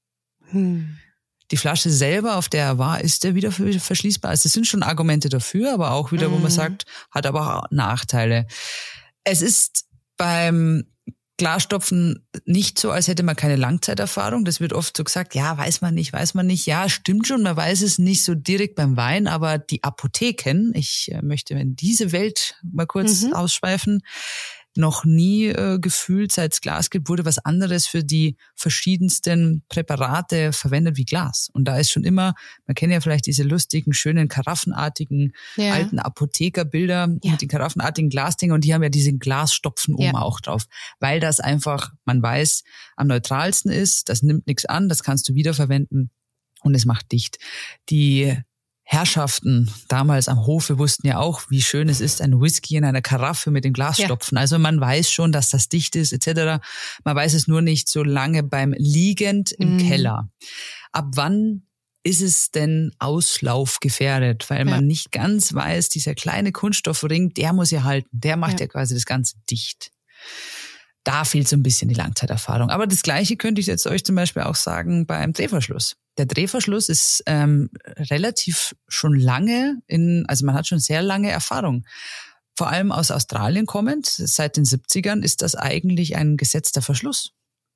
Hm. Die Flasche selber, auf der er war, ist der wieder verschließbar. Also es sind schon Argumente dafür, aber auch wieder, wo man sagt, hat aber auch Nachteile. Es ist beim Glasstopfen nicht so, als hätte man keine Langzeiterfahrung. Das wird oft so gesagt, ja, weiß man nicht, weiß man nicht. Ja, stimmt schon, man weiß es nicht so direkt beim Wein, aber die Apotheken, ich möchte in diese Welt mal kurz mhm. ausschweifen, noch nie äh, gefühlt, seit es Glas gibt, wurde was anderes für die verschiedensten Präparate verwendet wie Glas. Und da ist schon immer, man kennt ja vielleicht diese lustigen, schönen, karaffenartigen, ja. alten Apothekerbilder ja. mit den karaffenartigen Glasdingen und die haben ja diesen Glasstopfen oben ja. auch drauf. Weil das einfach, man weiß, am neutralsten ist, das nimmt nichts an, das kannst du wiederverwenden und es macht dicht. Die Herrschaften damals am Hofe wussten ja auch, wie schön es ist, ein Whisky in einer Karaffe mit dem Glas ja. stopfen. Also man weiß schon, dass das dicht ist et cetera. Man weiß es nur nicht so lange beim Liegend im mm. Keller. Ab wann ist es denn auslaufgefährdet? Weil ja. man nicht ganz weiß, dieser kleine Kunststoffring, der muss ja halten. Der macht ja, ja quasi das Ganze dicht. Da fehlt so ein bisschen die Langzeiterfahrung. Aber das Gleiche könnte ich jetzt euch zum Beispiel auch sagen beim Drehverschluss. Der Drehverschluss ist ähm, relativ schon lange in, also man hat schon sehr lange Erfahrung. Vor allem aus Australien kommend, seit den siebzigern ist das eigentlich ein gesetzter Verschluss.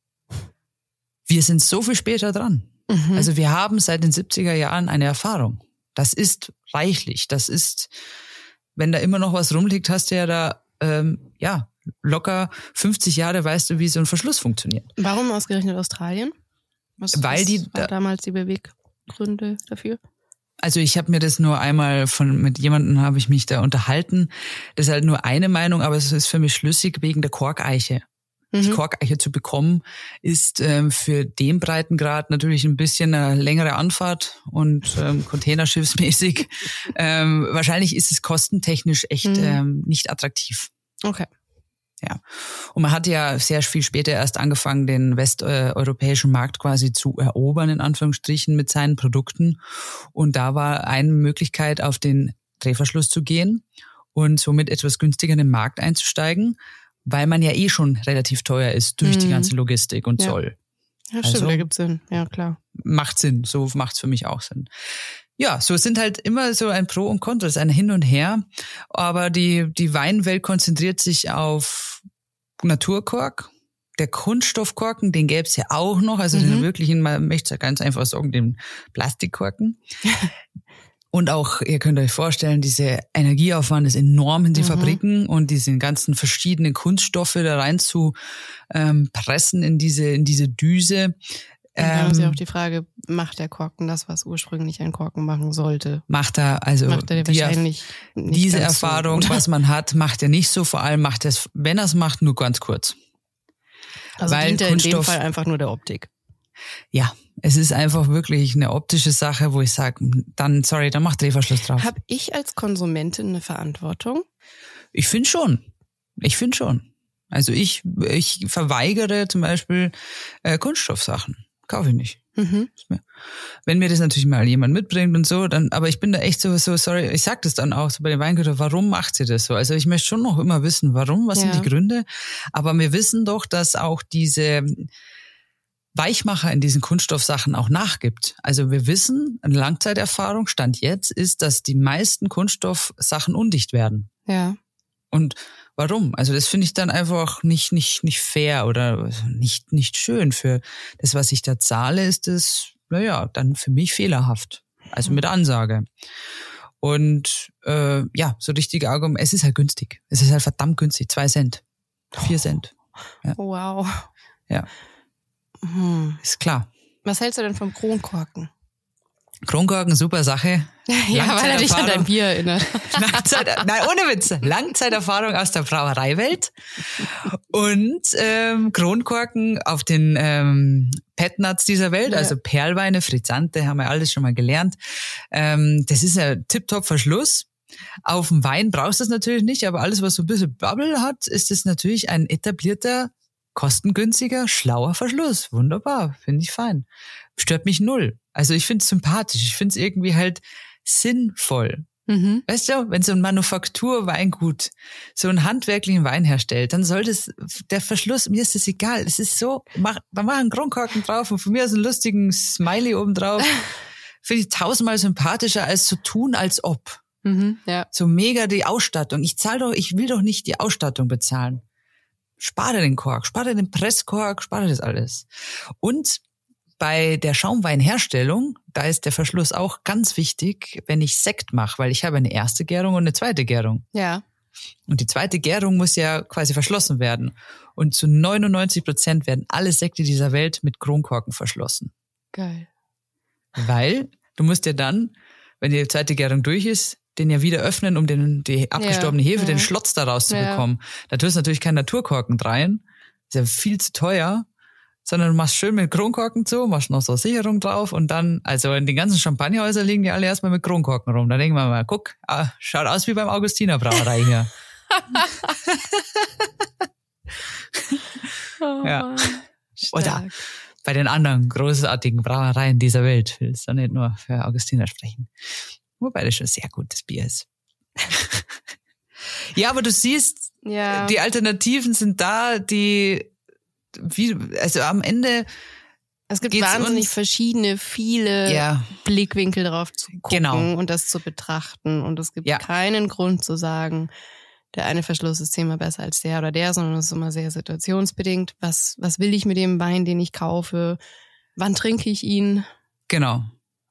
Wir sind so viel später dran. Mhm. Also wir haben seit den siebziger Jahren eine Erfahrung. Das ist reichlich. Das ist, wenn da immer noch was rumliegt, hast du ja da, ähm, ja, locker fünfzig Jahre weißt du, wie so ein Verschluss funktioniert. Warum ausgerechnet Australien? Was, Weil was die war da, damals die Beweggründe dafür? Also ich habe mir das nur einmal von mit jemandem habe ich mich da unterhalten. Das ist halt nur eine Meinung, aber es ist für mich schlüssig wegen der Korkeiche. Mhm. Die Korkeiche zu bekommen ist ähm, für den Breitengrad natürlich ein bisschen eine längere Anfahrt und ähm, containerschiffsmäßig. ähm, wahrscheinlich ist es kostentechnisch echt mhm. ähm, nicht attraktiv. Okay. Ja. Und man hat ja sehr viel später erst angefangen, den westeuropäischen Markt quasi zu erobern, in Anführungsstrichen, mit seinen Produkten. Und da war eine Möglichkeit, auf den Drehverschluss zu gehen und somit etwas günstiger in den Markt einzusteigen, weil man ja eh schon relativ teuer ist durch mhm. die ganze Logistik und ja. Zoll. Ja, stimmt, also, da gibt's Sinn. Ja, klar. Macht Sinn, so macht's für mich auch Sinn. Ja, so sind halt immer so ein Pro und Contra, das ist ein Hin und Her. Aber die, die Weinwelt konzentriert sich auf Naturkork. Der Kunststoffkorken, den gäbe es ja auch noch. Also mhm. den wirklichen, man möchte ja ganz einfach sagen, den Plastikkorken. Und auch, ihr könnt euch vorstellen, dieser Energieaufwand ist enorm in die mhm. Fabriken und diese ganzen verschiedenen Kunststoffe da rein zu ähm, pressen in diese, in diese Düse. Dann ist ja auch die Frage, macht der Korken das, was ursprünglich ein Korken machen sollte? Macht er, also macht er die, wahrscheinlich nicht diese Erfahrung, so, was man hat, macht er nicht so. Vor allem macht er es, wenn er es macht, nur ganz kurz. Also Weil dient er Kunststoff, in dem Fall einfach nur der Optik. Ja, es ist einfach wirklich eine optische Sache, wo ich sage, dann, sorry, dann mach Drehverschluss drauf. Habe ich als Konsumentin eine Verantwortung? Ich finde schon. Ich finde schon. Also ich, ich verweigere zum Beispiel äh, Kunststoffsachen. Kaufe ich nicht. Mhm. Wenn mir das natürlich mal jemand mitbringt und so, dann, aber ich bin da echt so, so sorry, ich sag das dann auch so bei den Weingütern, warum macht sie das so? Also ich möchte schon noch immer wissen, warum, was ja. sind die Gründe? Aber wir wissen doch, dass auch diese Weichmacher in diesen Kunststoffsachen auch nachgibt. Also wir wissen, eine Langzeiterfahrung, Stand jetzt, ist, dass die meisten Kunststoffsachen undicht werden. Ja. Und warum? Also das finde ich dann einfach nicht nicht nicht fair oder nicht nicht schön. Für das, was ich da zahle, ist das, naja, dann für mich fehlerhaft. Also mit Ansage. Und äh, ja, so richtige Argument, es ist halt günstig. Es ist halt verdammt günstig. Zwei Cent. Vier Cent. Ja. Wow. Ja. Hm. Ist klar. Was hältst du denn vom Kronkorken? Kronkorken, super Sache. Ja, weil er dich an dein Bier erinnert. Langzeit, nein, ohne Witz. Langzeiterfahrung aus der Brauereiwelt. Und ähm, Kronkorken auf den ähm, Petnuts dieser Welt, ja. also Perlweine, Frizzante, haben wir alles schon mal gelernt. Ähm, das ist ja tipptopp Verschluss. Auf dem Wein brauchst du das natürlich nicht, aber alles, was so ein bisschen Bubble hat, ist das natürlich ein etablierter, kostengünstiger, schlauer Verschluss. Wunderbar, finde ich fein. Stört mich null. Also ich finde es sympathisch, ich finde es irgendwie halt sinnvoll. Mhm. Weißt du, wenn so ein Manufakturweingut so einen handwerklichen Wein herstellt, dann soll das, der Verschluss, mir ist das egal. Es ist so, mach, mach einen Kronkorken drauf und von mir aus einen lustigen Smiley oben drauf. Finde ich tausendmal sympathischer, als zu tun, als ob. Mhm, ja. So mega die Ausstattung. Ich zahle doch, ich will doch nicht die Ausstattung bezahlen. Spare den Kork, spare den Presskork, spare das alles. Und bei der Schaumweinherstellung, da ist der Verschluss auch ganz wichtig, wenn ich Sekt mache, weil ich habe eine erste Gärung und eine zweite Gärung. Ja. Und die zweite Gärung muss ja quasi verschlossen werden. Und zu neunundneunzig Prozent werden alle Sekte dieser Welt mit Kronkorken verschlossen. Geil. Weil du musst ja dann, wenn die zweite Gärung durch ist, den ja wieder öffnen, um den die abgestorbene Hefe, ja, den Schlotz da rauszubekommen. Ja. Da tust du natürlich keinen Naturkorken rein. Ist ja viel zu teuer. Sondern du machst schön mit Kronkorken zu, machst noch so Sicherung drauf und dann, also in den ganzen Champagnerhäusern liegen die alle erstmal mit Kronkorken rum. Da denken wir mal, guck, ah, schaut aus wie beim Augustiner Brauerei hier. Oh, ja. Oder bei den anderen großartigen Brauereien dieser Welt. Ich will es doch nicht nur für Augustiner sprechen. Wobei das schon sehr gutes Bier ist. Ja, aber du siehst, ja. die Alternativen sind da, die wie, also am Ende. Es gibt wahnsinnig verschiedene, viele ja. Blickwinkel darauf zu gucken genau. und das zu betrachten. Und es gibt ja. keinen Grund zu sagen, der eine Verschluss ist zehnmal besser als der oder der, sondern es ist immer sehr situationsbedingt. Was, was will ich mit dem Wein, den ich kaufe? Wann trinke ich ihn? Genau.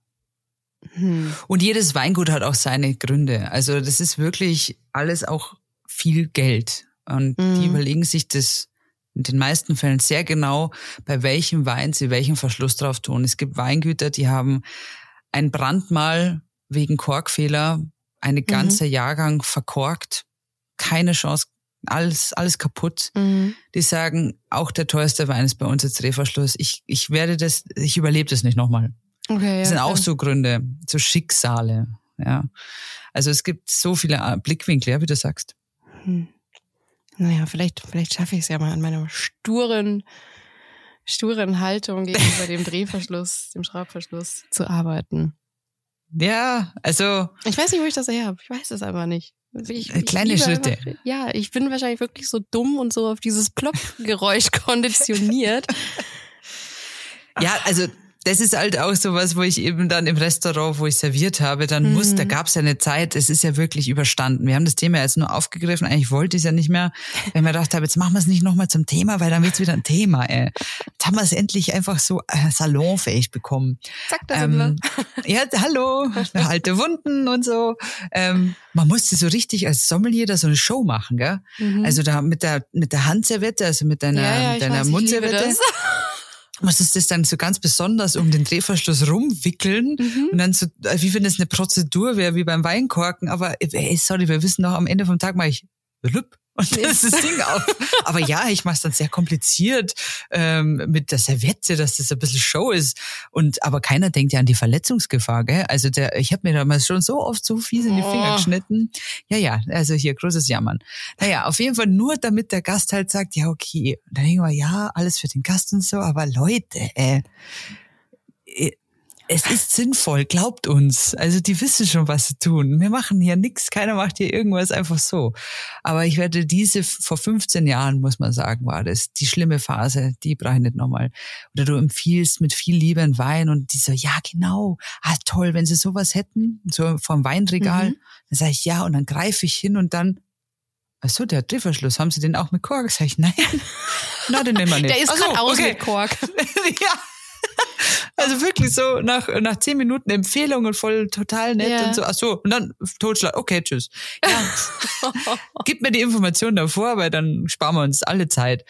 Hm. Und jedes Weingut hat auch seine Gründe. Also das ist wirklich alles auch viel Geld. Und hm. die überlegen sich das in den meisten Fällen sehr genau, bei welchem Wein sie welchen Verschluss drauf tun. Es gibt Weingüter, die haben ein Brandmal wegen Korkfehler, eine ganze mhm. Jahrgang verkorkt, keine Chance, alles alles kaputt. Mhm. Die sagen, auch der teuerste Wein ist bei uns jetzt Drehverschluss. Ich ich werde das, ich überlebe das nicht nochmal. Okay, das sind ja, auch so Gründe, so Schicksale. Ja, also es gibt so viele Blickwinkel, ja, wie du sagst. Hm. Naja, vielleicht, vielleicht schaffe ich es ja mal an meiner sturen, sturen Haltung gegenüber dem Drehverschluss, dem Schraubverschluss zu arbeiten. Ja, also. Ich weiß nicht, wo ich das her habe. Ich weiß es einfach nicht. Ich, ich kleine Schritte. Einfach, ja, ich bin wahrscheinlich wirklich so dumm und so auf dieses Plopp-Geräusch konditioniert. Ja, also das ist halt auch sowas, wo ich eben dann im Restaurant, wo ich serviert habe, dann mhm. muss, da gab es ja eine Zeit, es ist ja wirklich überstanden. Wir haben das Thema jetzt nur aufgegriffen, eigentlich wollte ich es ja nicht mehr, weil ich mir gedacht habe, jetzt machen wir es nicht nochmal zum Thema, weil dann wird es wieder ein Thema. Ey. Jetzt haben wir es endlich einfach so äh, salonfähig bekommen. Zack, da sind ähm, wir. Ja, hallo, alte Wunden und so. Ähm, man musste so richtig als Sommelier da so eine Show machen, gell? Mhm. Also da mit der mit der Handserviette, also mit deiner, ja, ja, mit deiner weiß, Mundserviette. Musstest das dann so ganz besonders um den Drehverschluss rumwickeln mhm. und dann so, wie wenn es eine Prozedur wäre, wie beim Weinkorken, aber ey, sorry, wir wissen doch, am Ende vom Tag mache ich blub und dann ist das Ding auf. Aber ja, ich mache es dann sehr kompliziert ähm, mit der Serviette, dass das ein bisschen Show ist. Und aber keiner denkt ja an die Verletzungsgefahr, gell? Also der, ich habe mir damals schon so oft so fies in die Finger oh. geschnitten. Ja, ja, also hier großes Jammern. Naja, auf jeden Fall nur, damit der Gast halt sagt, ja okay. Und dann denken wir, ja, alles für den Gast und so, aber Leute, äh, es ist sinnvoll, glaubt uns. Also die wissen schon, was sie tun. Wir machen hier nichts, keiner macht hier irgendwas einfach so. Aber ich werde diese, vor fünfzehn Jahren, muss man sagen, war das die schlimme Phase, die brauche ich nicht nochmal. Oder du empfiehlst mit viel Liebe einen Wein und die so, ja genau, ah toll, wenn sie sowas hätten, so vom Weinregal, mhm. dann sage ich ja und dann greife ich hin und dann, ach so, der hat Drehverschluss, haben sie den auch mit Kork? Sag ich, nein, na, den nehmen wir nicht. Der ist ach so, gerade aus okay. mit Kork. Ja. Also wirklich so nach nach zehn Minuten Empfehlung und voll total nett ja. und so. Ach so, und dann Totschlag. Okay, tschüss. Ja. Gib mir die Information davor, weil dann sparen wir uns alle Zeit.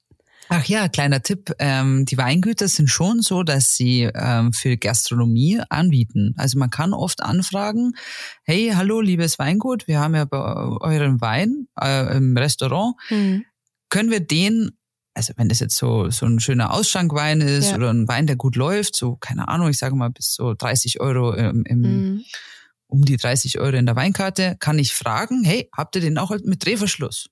Ach ja, kleiner Tipp. Ähm, die Weingüter sind schon so, dass sie ähm, für Gastronomie anbieten. Also man kann oft anfragen, hey, hallo, liebes Weingut, wir haben ja bei eurem Wein äh, im Restaurant, mhm. können wir den, also wenn das jetzt so so ein schöner Ausschenkwein ist ja. oder ein Wein, der gut läuft, so, keine Ahnung, ich sage mal bis so dreißig Euro im, im mhm. um die dreißig Euro in der Weinkarte, kann ich fragen, hey, habt ihr den auch mit Drehverschluss?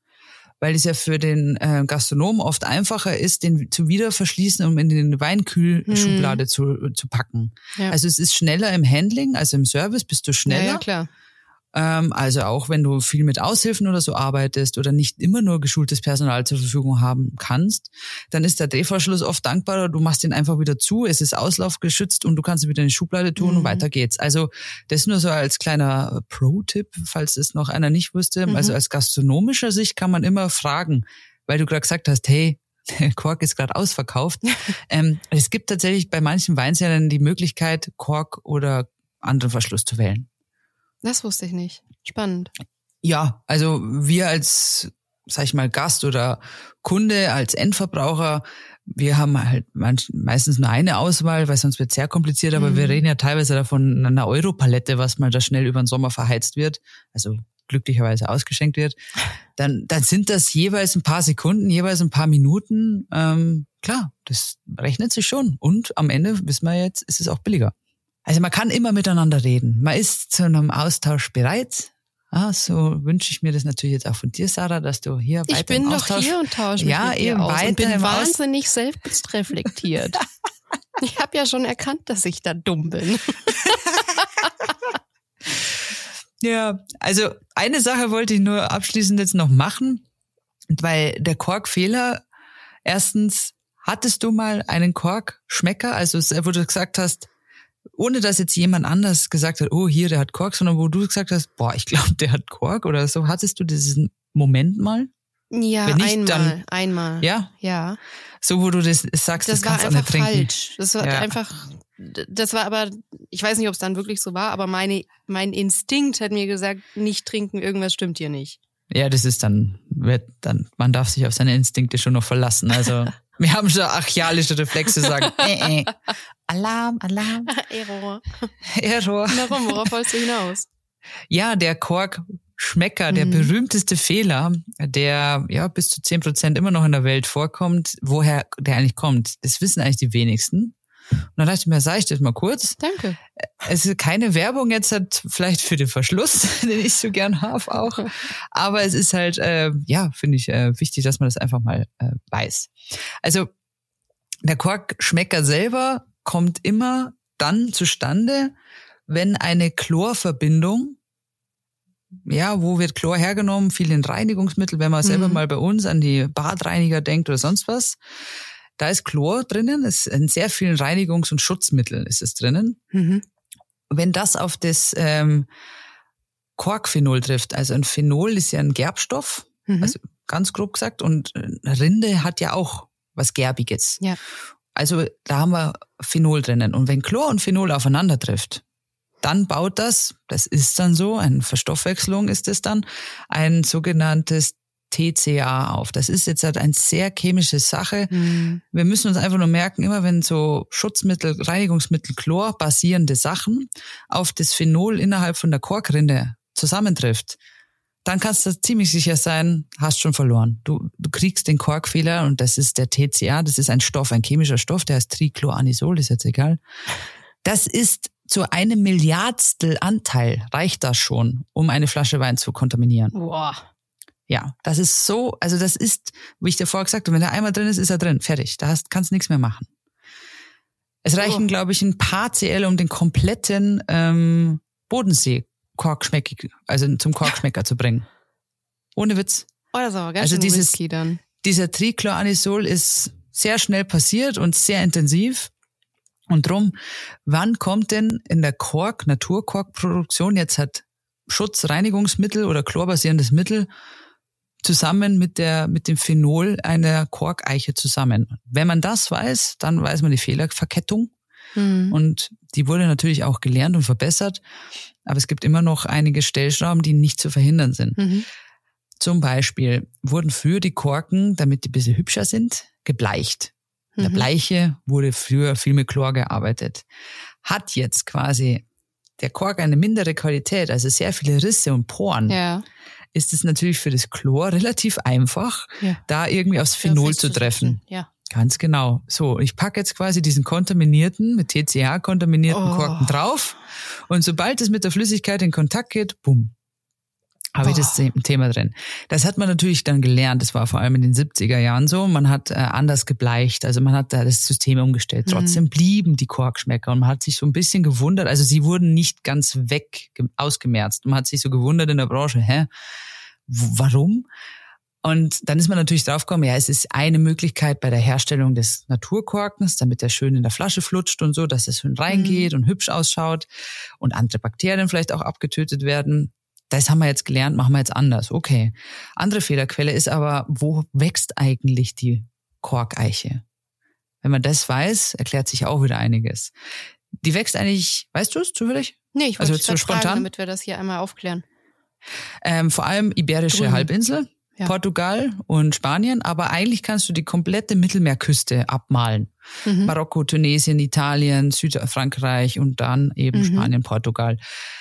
Weil es ja für den äh, Gastronomen oft einfacher ist, den zu wieder verschließen, um in die Weinkühlschublade mhm. zu, zu packen. Ja. Also es ist schneller im Handling, also im Service bist du schneller. Ja, ja, klar. Ähm, also auch wenn du viel mit Aushilfen oder so arbeitest oder nicht immer nur geschultes Personal zur Verfügung haben kannst, dann ist der Drehverschluss oft dankbarer. Du machst ihn einfach wieder zu, es ist auslaufgeschützt und du kannst ihn wieder in die Schublade tun mhm. und weiter geht's. Also das nur so als kleiner Pro-Tipp, falls es noch einer nicht wusste. Mhm. Also aus gastronomischer Sicht kann man immer fragen, weil du gerade gesagt hast, hey, der Kork ist gerade ausverkauft. ähm, es gibt tatsächlich bei manchen Weinserien die Möglichkeit, Kork oder anderen Verschluss zu wählen. Das wusste ich nicht. Spannend. Ja, also wir als, sag ich mal, Gast oder Kunde, als Endverbraucher, wir haben halt manch, meistens nur eine Auswahl, weil sonst wird es sehr kompliziert, aber mhm. wir reden ja teilweise davon einer Europalette, was mal da schnell über den Sommer verheizt wird, also glücklicherweise ausgeschenkt wird. Dann, dann sind das jeweils ein paar Sekunden, jeweils ein paar Minuten. Ähm, klar, das rechnet sich schon. Und am Ende, wissen wir jetzt, ist es auch billiger. Also man kann immer miteinander reden. Man ist zu einem Austausch bereit. Ah, so wünsche ich mir das natürlich jetzt auch von dir, Sarah, dass du hier weiter ich bin im doch Austausch... hier und tausche mich ja, mit dir eben aus weiter und bin im wahnsinnig selbstreflektiert. Ich habe ja schon erkannt, dass ich da dumm bin. Ja, also eine Sache wollte ich nur abschließend jetzt noch machen, weil der Korkfehler, erstens, hattest du mal einen Korkschmecker, also wo du gesagt hast, ohne dass jetzt jemand anders gesagt hat, oh, hier, der hat Kork, sondern wo du gesagt hast, boah, ich glaube, der hat Kork oder so. Hattest du diesen Moment mal? Ja, nicht, einmal, dann, einmal. Ja? Ja. So, wo du das sagst, das, das kannst du auch nicht trinken. Das war einfach falsch. Das war ja. einfach, das war aber, ich weiß nicht, ob es dann wirklich so war, aber meine, mein Instinkt hat mir gesagt, nicht trinken, irgendwas stimmt hier nicht. Ja, das ist dann, wird dann, man darf sich auf seine Instinkte schon noch verlassen. Also, wir haben schon archaiische Reflexe, sagen, äh, äh. Alarm, Alarm. Error. Error. Warum? Worauf wolltest du hinaus? Ja, der Korkschmecker, der mhm. berühmteste Fehler, der ja bis zu zehn Prozent immer noch in der Welt vorkommt, woher der eigentlich kommt, das wissen eigentlich die wenigsten. Und dann dachte ich mir, sag ich das mal kurz. Danke. Es ist keine Werbung jetzt halt vielleicht für den Verschluss, den ich so gern habe auch. Aber es ist halt, äh, ja, finde ich äh, wichtig, dass man das einfach mal äh, weiß. Also der Korkschmecker selber kommt immer dann zustande, wenn eine Chlorverbindung, ja, wo wird Chlor hergenommen? Viel in Reinigungsmittel, wenn man mhm. selber mal bei uns an die Badreiniger denkt oder sonst was. Da ist Chlor drinnen, ist in sehr vielen Reinigungs- und Schutzmitteln ist es drinnen. Mhm. Wenn das auf das ähm, Korkphenol trifft, also ein Phenol ist ja ein Gerbstoff, mhm. also ganz grob gesagt, und Rinde hat ja auch was Gerbiges. Ja. Also da haben wir Phenol drinnen. Und wenn Chlor und Phenol aufeinander trifft, dann baut das, das ist dann so, eine Verstoffwechslung ist es dann, ein sogenanntes T C A auf. Das ist jetzt halt eine sehr chemische Sache. Mhm. Wir müssen uns einfach nur merken, immer wenn so Schutzmittel, Reinigungsmittel, Chlor basierende Sachen auf das Phenol innerhalb von der Korkrinde zusammentrifft, dann kannst du ziemlich sicher sein, hast schon verloren. Du, du kriegst den Korkfehler und das ist der T C A, das ist ein Stoff, ein chemischer Stoff, der heißt Trichloranisol, ist jetzt egal. Das ist zu einem Milliardstel Anteil, reicht das schon, um eine Flasche Wein zu kontaminieren. Boah. Ja, das ist so, also das ist, wie ich dir vorher gesagt habe, wenn der einmal drin ist, ist er drin, fertig. Da hast, kannst du nichts mehr machen. Es reichen, oh. glaube ich, ein paar C L, um den kompletten ähm, Bodensee Korkschmeckig, also zum Korkschmecker zu bringen. Ohne Witz. Oh, das ist aber ganz also schön dieses, Whisky dann. Dieser Trichloranisol ist sehr schnell passiert und sehr intensiv. Und drum, wann kommt denn in der Kork, Naturkorkproduktion jetzt hat Schutzreinigungsmittel oder chlorbasierendes Mittel zusammen mit der mit dem Phenol einer Korkeiche zusammen? Wenn man das weiß, dann weiß man die Fehlerverkettung. Mhm. Und die wurde natürlich auch gelernt und verbessert. Aber es gibt immer noch einige Stellschrauben, die nicht zu verhindern sind. Mhm. Zum Beispiel wurden früher die Korken, damit die ein bisschen hübscher sind, gebleicht. In der Bleiche wurde früher viel mit Chlor gearbeitet. Hat jetzt quasi der Kork eine mindere Qualität, also sehr viele Risse und Poren, ja. ist es natürlich für das Chlor relativ einfach, ja. da irgendwie aufs Phenol ja, zu treffen. Ja. Ganz genau. So, ich packe jetzt quasi diesen kontaminierten, mit T C A kontaminierten oh. Korken drauf und sobald es mit der Flüssigkeit in Kontakt geht, bumm, habe ich das Thema drin. Das hat man natürlich dann gelernt. Das war vor allem in den siebziger Jahren so. Man hat äh, anders gebleicht. Also man hat da das System umgestellt. Trotzdem mhm. blieben die Korkschmecker und man hat sich so ein bisschen gewundert. Also sie wurden nicht ganz weg ausgemerzt. Man hat sich so gewundert in der Branche, hä, w- warum? Und dann ist man natürlich draufgekommen, ja, es ist eine Möglichkeit bei der Herstellung des Naturkorkens, damit der schön in der Flasche flutscht und so, dass es schön reingeht mhm. und hübsch ausschaut und andere Bakterien vielleicht auch abgetötet werden. Das haben wir jetzt gelernt, machen wir jetzt anders. Okay. Andere Fehlerquelle ist aber, wo wächst eigentlich die Korkeiche? Wenn man das weiß, erklärt sich auch wieder einiges. Die wächst eigentlich, weißt du es zufällig? Nee, ich wollte also so spontan fragen, damit wir das hier einmal aufklären. Ähm, vor allem Iberische Grün. Halbinsel, ja. Portugal und Spanien, aber eigentlich kannst du die komplette Mittelmeerküste abmalen. Mhm. Marokko, Tunesien, Italien, Südfrankreich und dann eben mhm. Spanien, Portugal.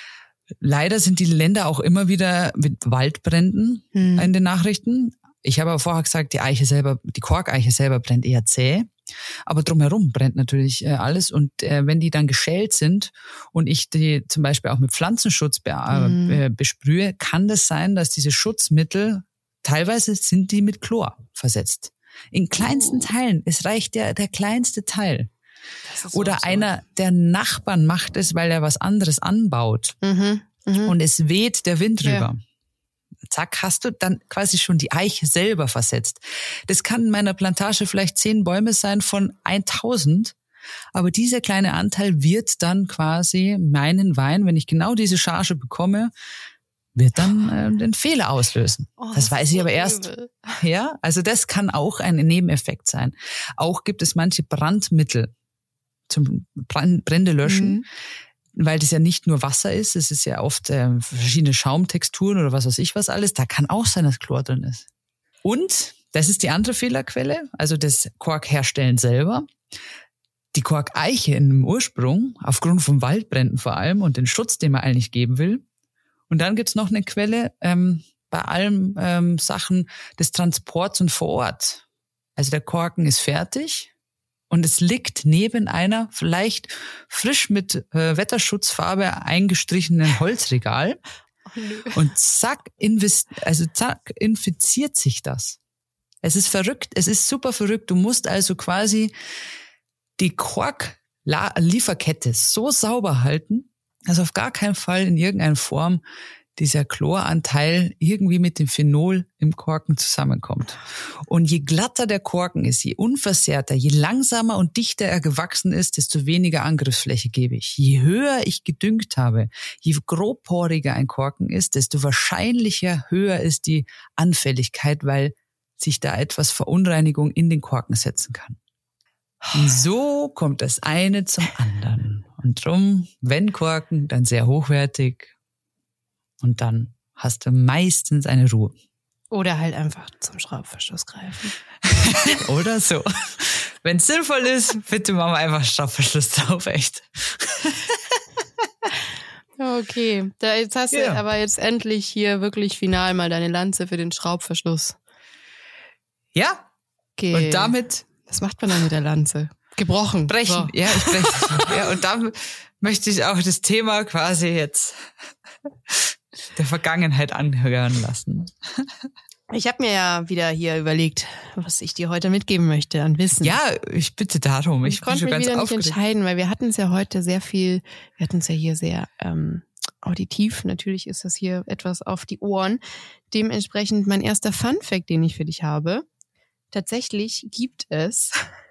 Leider sind die Länder auch immer wieder mit Waldbränden hm. in den Nachrichten. Ich habe aber vorher gesagt, die Eiche selber, die Korkeiche selber brennt eher zäh. Aber drumherum brennt natürlich äh, alles. Und äh, wenn die dann geschält sind und ich die zum Beispiel auch mit Pflanzenschutz be- hm. äh, besprühe, kann das sein, dass diese Schutzmittel, teilweise sind die mit Chlor versetzt. In kleinsten oh. Teilen. Es reicht der, der kleinste Teil. Oder so einer der Nachbarn macht es, weil er was anderes anbaut. Mhm, mh. Und es weht der Wind rüber. Ja. Zack, hast du dann quasi schon die Eiche selber versetzt. Das kann in meiner Plantage vielleicht zehn Bäume sein von tausend. Aber dieser kleine Anteil wird dann quasi meinen Wein, wenn ich genau diese Charge bekomme, wird dann äh, den Fehler auslösen. Oh, das, das weiß ich aber übel. erst. Ja, also das kann auch ein Nebeneffekt sein. Auch gibt es manche Brandmittel zum Brände löschen, mhm. weil das ja nicht nur Wasser ist, es ist ja oft äh, verschiedene Schaumtexturen oder was weiß ich was alles, da kann auch sein, dass Chlor drin ist. Und, das ist die andere Fehlerquelle, also das Korkherstellen selber, die Korkeiche im Ursprung, aufgrund von Waldbränden vor allem und den Schutz, den man eigentlich geben will. Und dann gibt's noch eine Quelle ähm, bei allen ähm, Sachen des Transports und vor Ort. Also der Korken ist fertig, und es liegt neben einer vielleicht frisch mit äh, Wetterschutzfarbe eingestrichenen Holzregal. Oh, nö. Und zack, invest- also zack, infiziert sich das. Es ist verrückt, es ist super verrückt. Du musst also quasi die Kork-Lieferkette so sauber halten, dass auf gar keinen Fall in irgendeiner Form dieser Chloranteil irgendwie mit dem Phenol im Korken zusammenkommt. Und je glatter der Korken ist, je unversehrter, je langsamer und dichter er gewachsen ist, desto weniger Angriffsfläche gebe ich. Je höher ich gedüngt habe, je grobporiger ein Korken ist, desto wahrscheinlicher höher ist die Anfälligkeit, weil sich da etwas Verunreinigung in den Korken setzen kann. Und so kommt das eine zum anderen. Und drum, wenn Korken, dann sehr hochwertig. Und dann hast du meistens eine Ruhe. Oder halt einfach zum Schraubverschluss greifen. Oder so. Wenn es sinnvoll ist, bitte machen wir einfach Schraubverschluss drauf, echt. Okay, da jetzt hast ja. du aber jetzt endlich hier wirklich final mal deine Lanze für den Schraubverschluss. Ja. Okay. Und damit... Was macht man dann mit der Lanze? Gebrochen. Brechen. So. Ja, ich breche. Ja, und damit möchte ich auch das Thema quasi jetzt der Vergangenheit anhören lassen. Ich habe mir ja wieder hier überlegt, was ich dir heute mitgeben möchte an Wissen. Ja, ich bitte darum. Ich, ich konnte mich wieder nicht entscheiden, weil wir hatten es ja heute sehr viel, wir hatten es ja hier sehr ähm, auditiv. Natürlich ist das hier etwas auf die Ohren. Dementsprechend mein erster Funfact, den ich für dich habe. Tatsächlich gibt es...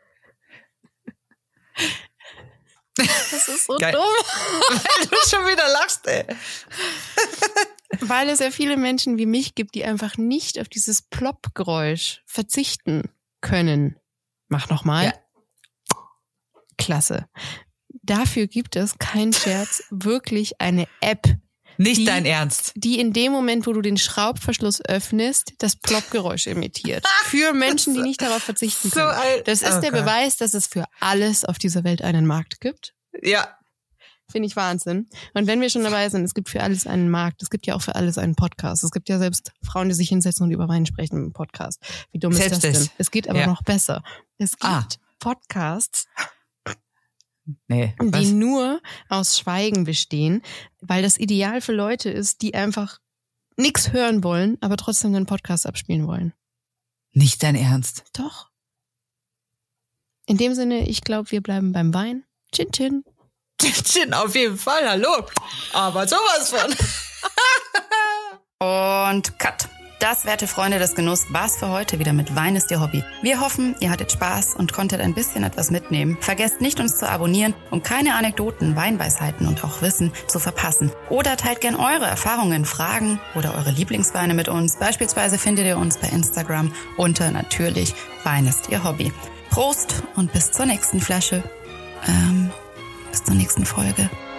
Das ist so Geil. dumm. Weil du schon wieder lachst, ey. Weil es ja viele Menschen wie mich gibt, die einfach nicht auf dieses Plopp-Geräusch verzichten können. Mach nochmal. Ja. Klasse. Dafür gibt es, kein Scherz, wirklich eine App. Nicht die, dein Ernst. Die in dem Moment, wo du den Schraubverschluss öffnest, das Plopp-Geräusch imitiert. Für Menschen, die nicht darauf verzichten können. So ein, das ist oh der Gott. Beweis, dass es für alles auf dieser Welt einen Markt gibt. Ja. Finde ich Wahnsinn. Und wenn wir schon dabei sind, es gibt für alles einen Markt. Es gibt ja auch für alles einen Podcast. Es gibt ja selbst Frauen, die sich hinsetzen und über Wein sprechen im Podcast. Wie dumm selbst ist das denn? Es geht aber ja. noch besser. Es gibt ah. Podcasts, Nee, die was? nur aus Schweigen bestehen, weil das ideal für Leute ist, die einfach nichts hören wollen, aber trotzdem den Podcast abspielen wollen. Nicht dein Ernst? Doch. In dem Sinne, ich glaube, wir bleiben beim Wein. Chin Chin. Chin Chin, auf jeden Fall, hallo. Aber sowas von. Und Cut. Das, werte Freunde des Genuss, war's für heute wieder mit Wein ist Ihr Hobby. Wir hoffen, ihr hattet Spaß und konntet ein bisschen etwas mitnehmen. Vergesst nicht, uns zu abonnieren, um keine Anekdoten, Weinweisheiten und auch Wissen zu verpassen. Oder teilt gern eure Erfahrungen, Fragen oder eure Lieblingsweine mit uns. Beispielsweise findet ihr uns bei Instagram unter natürlich Wein ist Ihr Hobby. Prost und bis zur nächsten Flasche. Ähm, bis zur nächsten Folge.